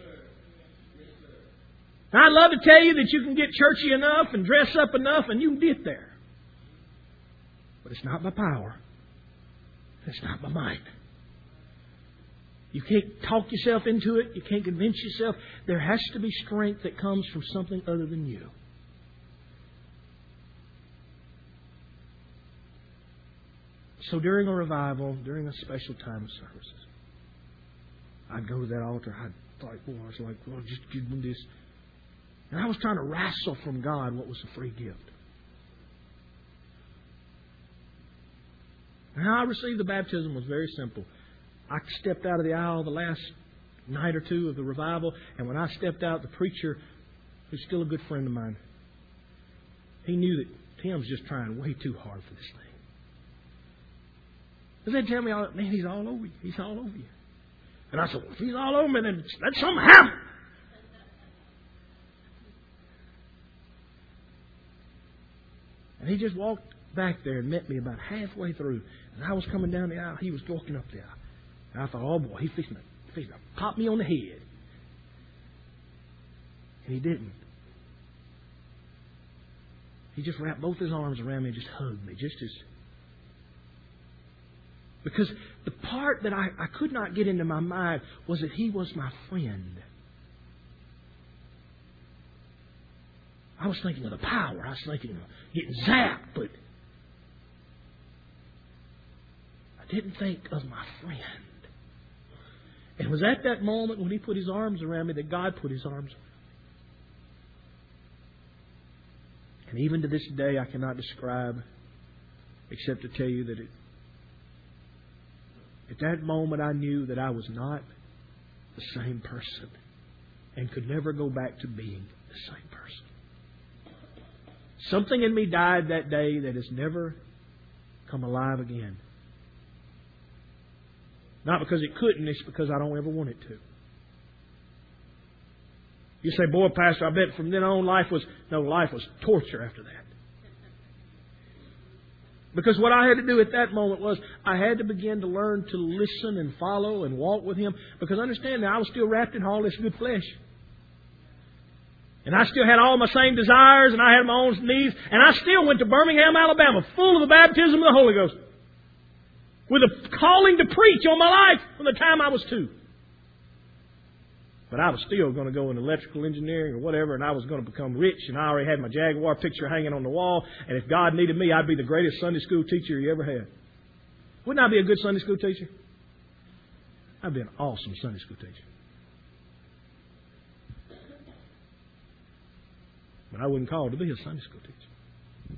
Now, I'd love to tell you that you can get churchy enough and dress up enough and you can get there. But it's not by power. It's not by might. You can't talk yourself into it. You can't convince yourself. There has to be strength that comes from something other than you. So during a revival, during a special time of services, I'd go to that altar. I'd like, boy, I was like, Lord, just give me this. And I was trying to wrestle from God what was a free gift. And how I received the baptism was very simple. I stepped out of the aisle the last night or two of the revival, and when I stepped out, the preacher, who's still a good friend of mine, he knew that Tim's just trying way too hard for this thing. Because they'd tell me, man, he's all over you. He's all over you. And I said, well, if he's all over me, then let something happen. And he just walked back there and met me about halfway through. And I was coming down the aisle. He was walking up the aisle. And I thought, oh boy, he's fixing to, fixing to pop me on the head. And he didn't. He just wrapped both his arms around me and just hugged me. Just as... Because the part that I, I could not get into my mind was that he was my friend. I was thinking of the power. I was thinking of getting zapped. But I didn't think of my friend. And it was at that moment when He put His arms around me that God put His arms around me. And even to this day, I cannot describe, except to tell you that it, at that moment I knew that I was not the same person and could never go back to being the same person. Something in me died that day that has never come alive again. Not because it couldn't, it's because I don't ever want it to. You say, boy, Pastor, I bet from then on life was... No, life was torture after that. Because what I had to do at that moment was I had to begin to learn to listen and follow and walk with Him. Because understand that I was still wrapped in all this good flesh. And I still had all my same desires, and I had my own needs. And I still went to Birmingham, Alabama, full of the baptism of the Holy Ghost, with a calling to preach on my life from the time I was two. But I was still going to go into electrical engineering or whatever, and I was going to become rich, and I already had my Jaguar picture hanging on the wall, and if God needed me, I'd be the greatest Sunday school teacher He ever had. Wouldn't I be a good Sunday school teacher? I'd be an awesome Sunday school teacher. But I wasn't called to be a Sunday school teacher.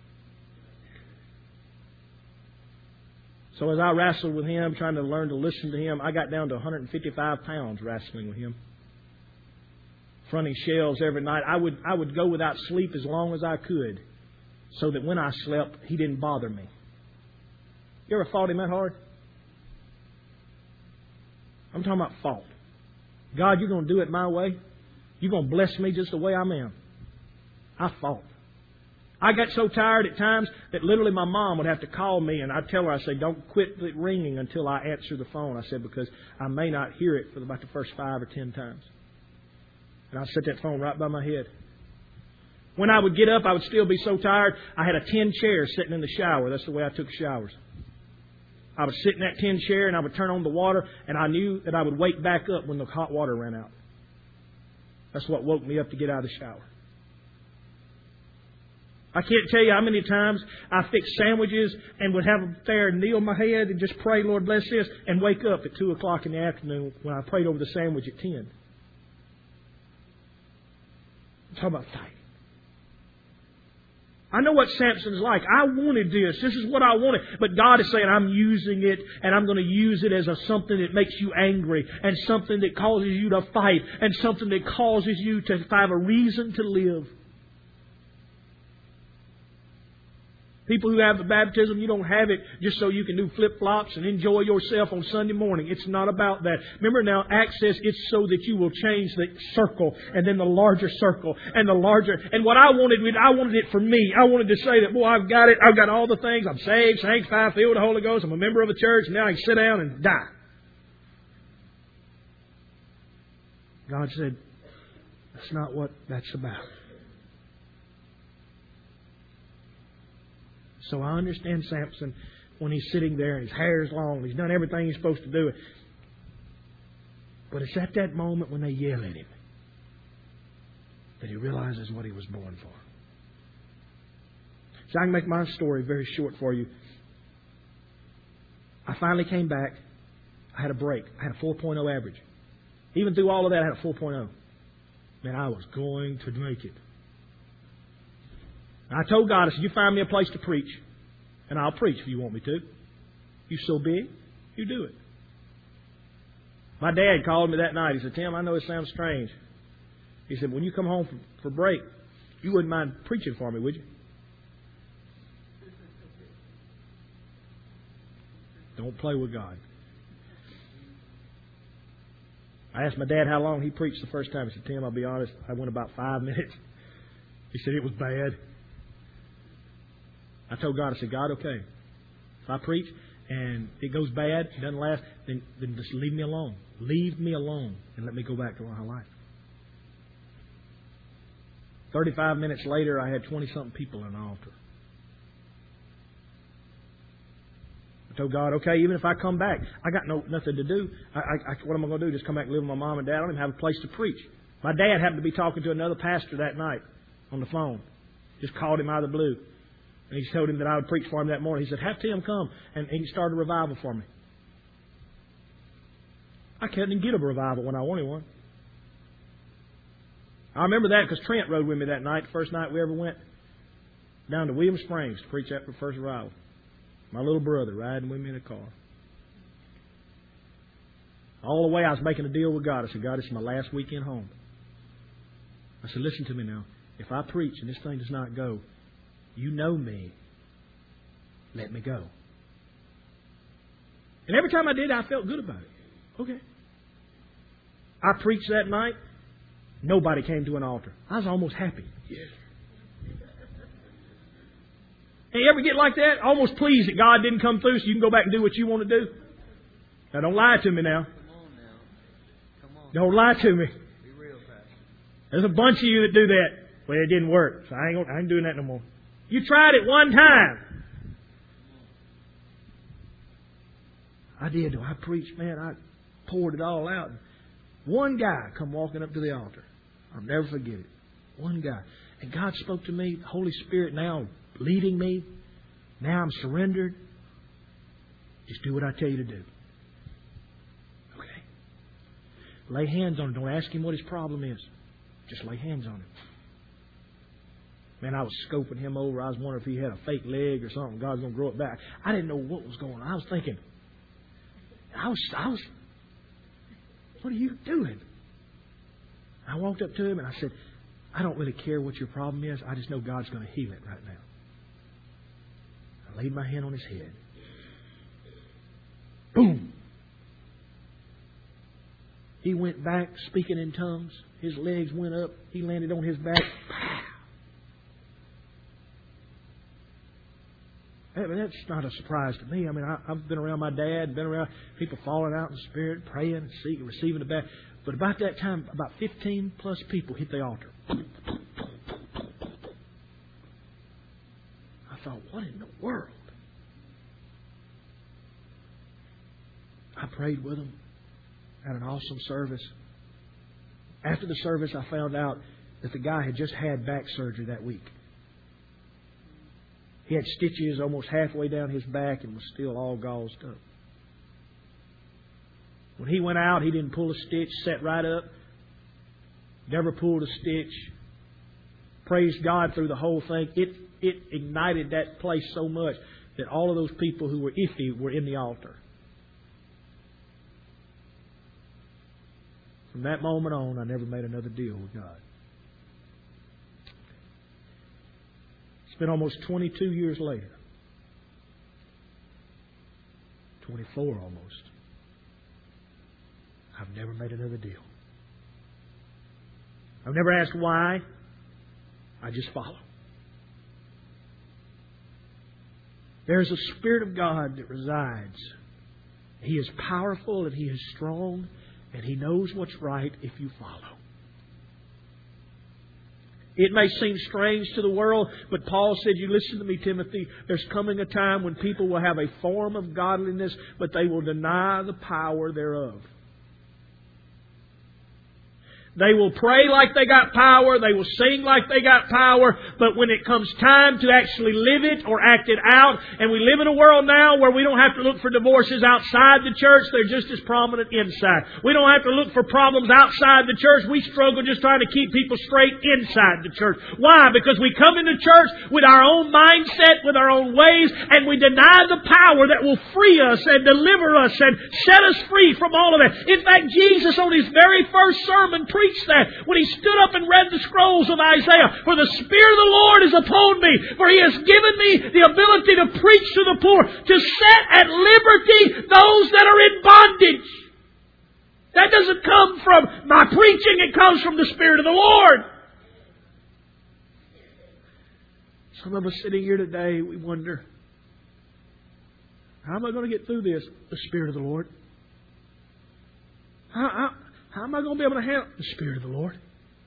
So as I wrestled with Him, trying to learn to listen to Him, I got down to one hundred fifty-five pounds wrestling with Him. Fronting shelves every night. I would, I would go without sleep as long as I could, so that when I slept, He didn't bother me. You ever fought Him that hard? I'm talking about fought. God, you're going to do it my way? You're going to bless me just the way I am? I fought. I got so tired at times that literally my mom would have to call me, and I'd tell her, I say, don't quit it ringing until I answer the phone. I said, because I may not hear it for about the first five or ten times. And I'd set that phone right by my head. When I would get up, I would still be so tired. I had a tin chair sitting in the shower. That's the way I took showers. I would sit in that tin chair and I would turn on the water, and I knew that I would wake back up when the hot water ran out. That's what woke me up to get out of the shower. I can't tell you how many times I fixed sandwiches and would have them there and kneel my head and just pray, Lord bless this, and wake up at two o'clock in the afternoon when I prayed over the sandwich at ten. I'm talking about fighting. I know what Samson's like. I wanted this. This is what I wanted. But God is saying, I'm using it, and I'm going to use it as a something that makes you angry, and something that causes you to fight, and something that causes you to have a reason to live. People who have the baptism, you don't have it just so you can do flip-flops and enjoy yourself on Sunday morning. It's not about that. Remember now, access, it's so that you will change the circle and then the larger circle and the larger. And what I wanted, I wanted it for me. I wanted to say that, boy, I've got it. I've got all the things. I'm saved, sanctified, filled with the Holy Ghost. I'm a member of a church. And now I can sit down and die. God said, that's not what that's about. So I understand Samson when he's sitting there and his hair is long and he's done everything he's supposed to do. But it's at that moment when they yell at him that he realizes what he was born for. So I can make my story very short for you. I finally came back. I had a break. I had a four point oh average. Even through all of that, I had a four point oh. Man, I was going to make it. I told God, I said, you find me a place to preach, and I'll preach if you want me to. You so big, you do it. My dad called me that night. He said, Tim, I know it sounds strange. He said, when you come home for, for break, you wouldn't mind preaching for me, would you? Don't play with God. I asked my dad how long he preached the first time. He said, Tim, I'll be honest, I went about five minutes. He said, it was bad. I told God, I said, God, okay, if I preach and it goes bad, it doesn't last, then, then just leave me alone. Leave me alone and let me go back to my life. thirty-five minutes later, I had twenty-something people in the altar. I told God, okay, even if I come back, I got no nothing to do. I, I, what am I going to do? Just come back and live with my mom and dad? I don't even have a place to preach. My dad happened to be talking to another pastor that night on the phone. Just called him out of the blue. And he told him that I would preach for him that morning. He said, have Tim come. And he started a revival for me. I couldn't get a revival when I wanted one. I remember that because Trent rode with me that night, the first night we ever went down to William Springs to preach after the first revival. My little brother riding with me in the car. All the way I was making a deal with God. I said, God, this is my last weekend home. I said, listen to me now. If I preach and this thing does not go, you know me. Let me go. And every time I did, I felt good about it. Okay. I preached that night. Nobody came to an altar. I was almost happy. Yes. Hey, you ever get like that? Almost pleased that God didn't come through so you can go back and do what you want to do? Now, don't lie to me now.
Come on now. Come on.
Don't lie to me.
Be real, Pastor.
There's a bunch of you that do that. Well, it didn't work, so I ain't, gonna, I ain't doing that no more. You tried it one time. I did. I preached, man. I poured it all out. One guy come walking up to the altar. I'll never forget it. One guy. And God spoke to me. The Holy Spirit now leading me. Now I'm surrendered. Just do what I tell you to do. Okay. Lay hands on him. Don't ask him what his problem is. Just lay hands on him. Man, I was scoping him over. I was wondering if he had a fake leg or something. God's going to grow it back. I didn't know what was going on. I was thinking, I was, I was, what are you doing? I walked up to him and I said, I don't really care what your problem is. I just know God's going to heal it right now. I laid my hand on his head. Boom. He went back speaking in tongues. His legs went up. He landed on his back. I mean, that's not a surprise to me. I mean, I, I've been around my dad, been around people falling out in the Spirit, praying and seeking, receiving the back. But about that time, about fifteen plus people hit the altar. I thought, what in the world? I prayed with them. Had an awesome service. After the service, I found out that the guy had just had back surgery that week. He had stitches almost halfway down his back and was still all gauzed up. When he went out, he didn't pull a stitch, sat right up. Never pulled a stitch. Praised God through the whole thing. It, it ignited that place so much that all of those people who were iffy were in the altar. From that moment on, I never made another deal with God. It's been almost twenty-two years later. twenty-four almost. I've never made another deal. I've never asked why. I just follow. There's a Spirit of God that resides. He is powerful and He is strong and He knows what's right if you follow. It may seem strange to the world, but Paul said, you listen to me, Timothy, there's coming a time when people will have a form of godliness, but they will deny the power thereof. They will pray like they got power. They will sing like they got power. But when it comes time to actually live it or act it out, and we live in a world now where we don't have to look for divorces outside the church. They're just as prominent inside. We don't have to look for problems outside the church. We struggle just trying to keep people straight inside the church. Why? Because we come into church with our own mindset, with our own ways, and we deny the power that will free us and deliver us and set us free from all of that. In fact, Jesus on His very first sermon preached that when He stood up and read the scrolls of Isaiah. For the Spirit of the Lord is upon me, for He has given me the ability to preach to the poor, to set at liberty those that are in bondage. That doesn't come from my preaching, it comes from the Spirit of the Lord. Some of us sitting here today, we wonder, how am I going to get through this? The Spirit of the Lord. How, how, How am I going to be able to handle the Spirit of the Lord?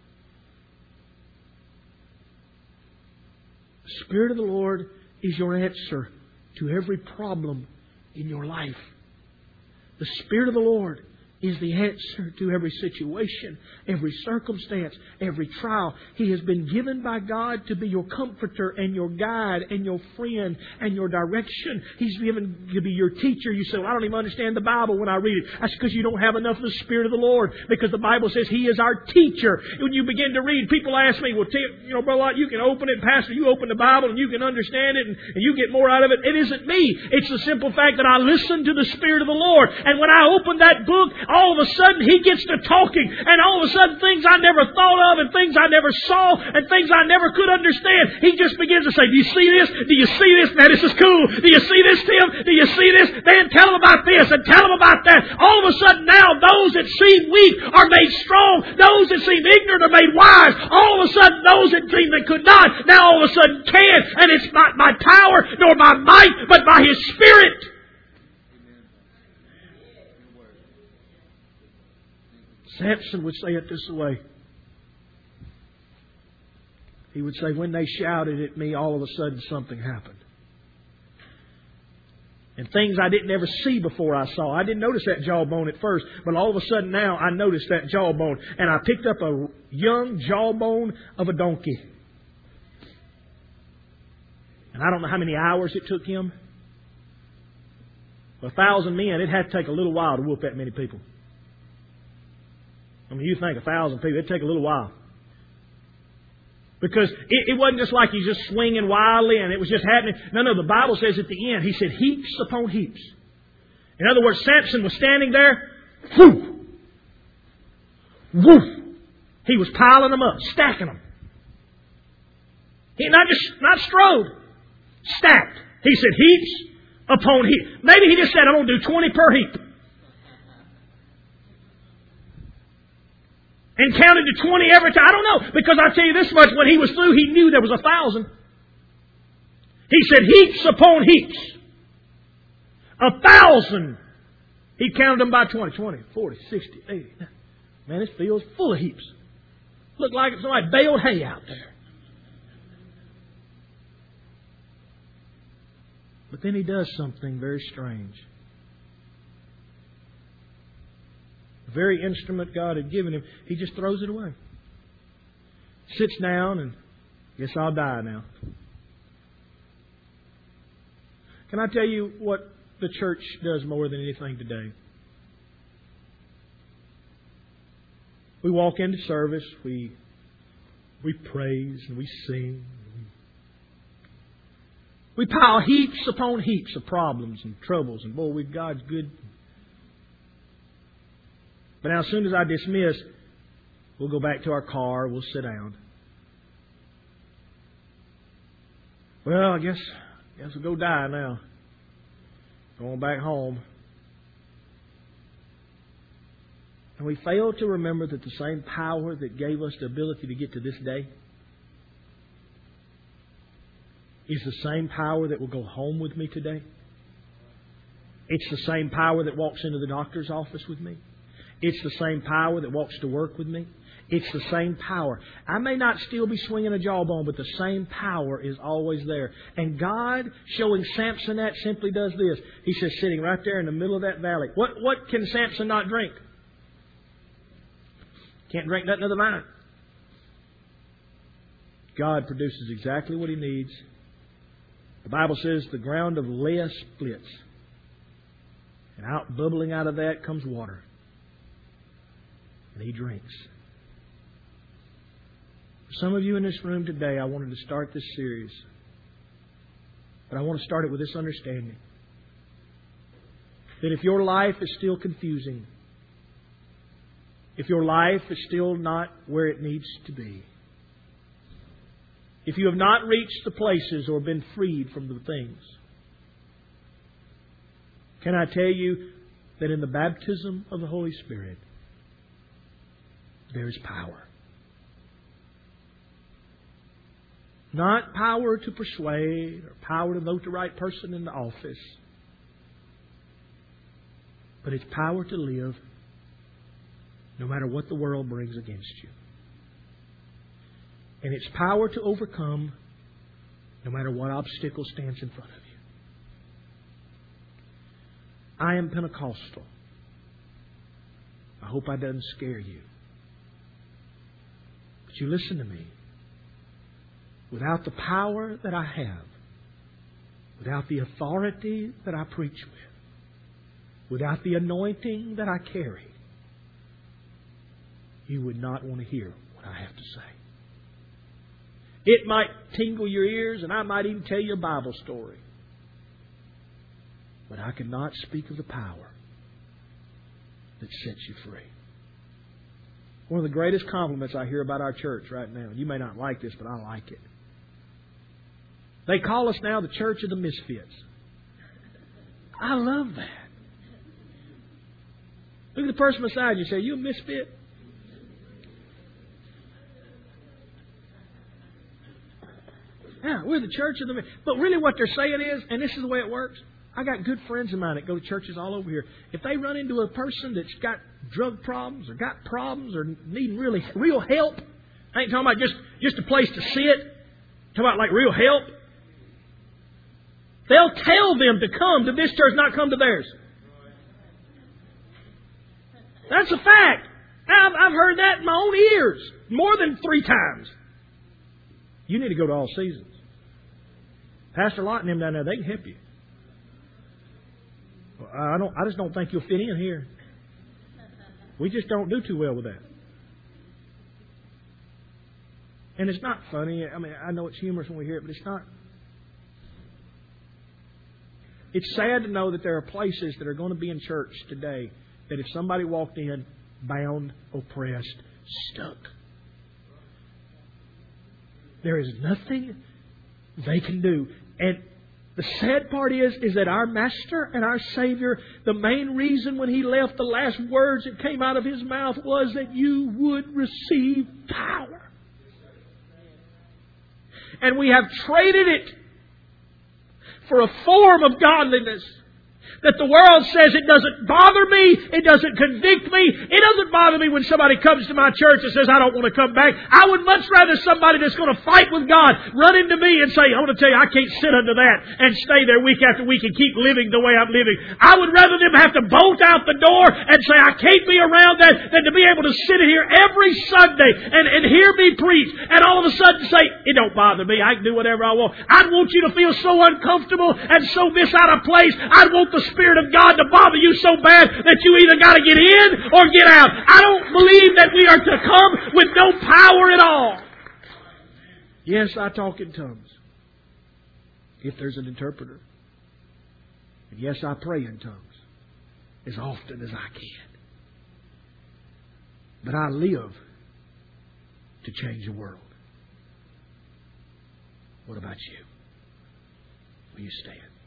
The Spirit of the Lord is your answer to every problem in your life. The Spirit of the Lord is the answer to every situation, every circumstance, every trial. He has been given by God to be your comforter and your guide and your friend and your direction. He's given to be your teacher. You say, well, I don't even understand the Bible when I read it. That's because you don't have enough of the Spirit of the Lord, because the Bible says He is our teacher. When you begin to read, people ask me, well, you know, Brother Lott, you can open it, Pastor, you open the Bible and you can understand it and, and you get more out of it. It isn't me. It's the simple fact that I listen to the Spirit of the Lord. And when I open that book, all of a sudden He gets to talking, and all of a sudden things I never thought of and things I never saw and things I never could understand, He just begins to say, do you see this? Do you see this? Now this is cool. Do you see this, Tim? Do you see this? Then tell them about this and tell them about that. All of a sudden now those that seem weak are made strong. Those that seem ignorant are made wise. All of a sudden those that seem they could not, now all of a sudden can. And it's not by power nor by might, but by His Spirit. Samson would say it this way. He would say, when they shouted at me, all of a sudden something happened. And things I didn't ever see before I saw. I didn't notice that jawbone at first, but all of a sudden now I noticed that jawbone. And I picked up a young jawbone of a donkey. And I don't know how many hours it took him. A thousand men, it had to take a little while to whoop that many people. I mean, you think a thousand people, it'd take a little while. Because it, it wasn't just like he's just swinging wildly and it was just happening. No, no, the Bible says at the end, He said heaps upon heaps. In other words, Samson was standing there. Whoof! Woof! He was piling them up, stacking them. He not just, not strode, stacked. He said heaps upon heaps. Maybe he just said, I'm going to do twenty per heap. And counted to twenty every time. I don't know. Because I tell you this much, when he was through, he knew there was a thousand. He said heaps upon heaps. A thousand. He counted them by twenty. twenty, forty, sixty, eighty. Man, this field's full of heaps. Looked like somebody baled hay out there. But then he does something very strange. The very instrument God had given him, he just throws it away. Sits down and, guess I'll die now. Can I tell you what the church does more than anything today? We walk into service, we we praise and we sing. We pile heaps upon heaps of problems and troubles, and boy, we God's good. But now, as soon as I dismiss, we'll go back to our car, we'll sit down. Well, I guess, guess we'll go die now. Going back home. And we fail to remember that the same power that gave us the ability to get to this day is the same power that will go home with me today. It's the same power that walks into the doctor's office with me. It's the same power that walks to work with me. It's the same power. I may not still be swinging a jawbone, but the same power is always there. And God, showing Samson that, simply does this. He says, sitting right there in the middle of that valley. What, what can Samson not drink? Can't drink nothing of the vine. God produces exactly what He needs. The Bible says the ground of Leah splits. And out bubbling out of that comes water. And he drinks. For some of you in this room today, I wanted to start this series. But I want to start it with this understanding. That if your life is still confusing, if your life is still not where it needs to be, if you have not reached the places or been freed from the things, can I tell you that in the baptism of the Holy Spirit, there is power. Not power to persuade or power to vote the right person in the office, but it's power to live no matter what the world brings against you. And it's power to overcome no matter what obstacle stands in front of you. I am Pentecostal. hope I doesn't scare you. But you listen to me. Without the power that I have, without the authority that I preach with, without the anointing that I carry, you would not want to hear what I have to say. It might tingle your ears, and I might even tell you a Bible story. But I cannot speak of the power that sets you free. One of the greatest compliments I hear about our church right now, you may not like this, but I like it. They call us now the Church of the Misfits. I love that. Look at the person beside you and say, "Are you a misfit?" Yeah, we're the Church of the Misfits. But really what they're saying is, and this is the way it works, I got good friends of mine that go to churches all over here. If they run into a person that's got drug problems or got problems or needing really real help, I ain't talking about just, just a place to sit. I'm talking about like real help. They'll tell them to come to this church, not come to theirs. That's a fact. I've, I've heard that in my own ears more than three times. You need to go to All Seasons. Pastor Lott and them down there, they can help you. I don't. I just don't think you'll fit in here. We just don't do too well with that. And it's not funny. I mean, I know it's humorous when we hear it, but it's not. It's sad to know that there are places that are going to be in church today that if somebody walked in bound, oppressed, stuck, there is nothing they can do. And the sad part is, is that our Master and our Savior, the main reason when He left, the last words that came out of His mouth was that you would receive power. And we have traded it for a form of godliness that the world says it doesn't bother me, it doesn't convict me, it doesn't bother me when somebody comes to my church and says, I don't want to come back. I would much rather somebody that's going to fight with God run into me and say, I want to tell you, I can't sit under that and stay there week after week and keep living the way I'm living. I would rather them have to bolt out the door and say, I can't be around that, than to be able to sit here every Sunday and, and hear me preach and all of a sudden say, it don't bother me, I can do whatever I want. I'd want you to feel so uncomfortable and so miss out of place. I'd want the Spirit of God to bother you so bad that you either got to get in or get out. I don't believe that we are to come with no power at all. Yes, I talk in tongues if there's an interpreter. And yes, I pray in tongues as often as I can. But I live to change the world. What about you? Will you stand?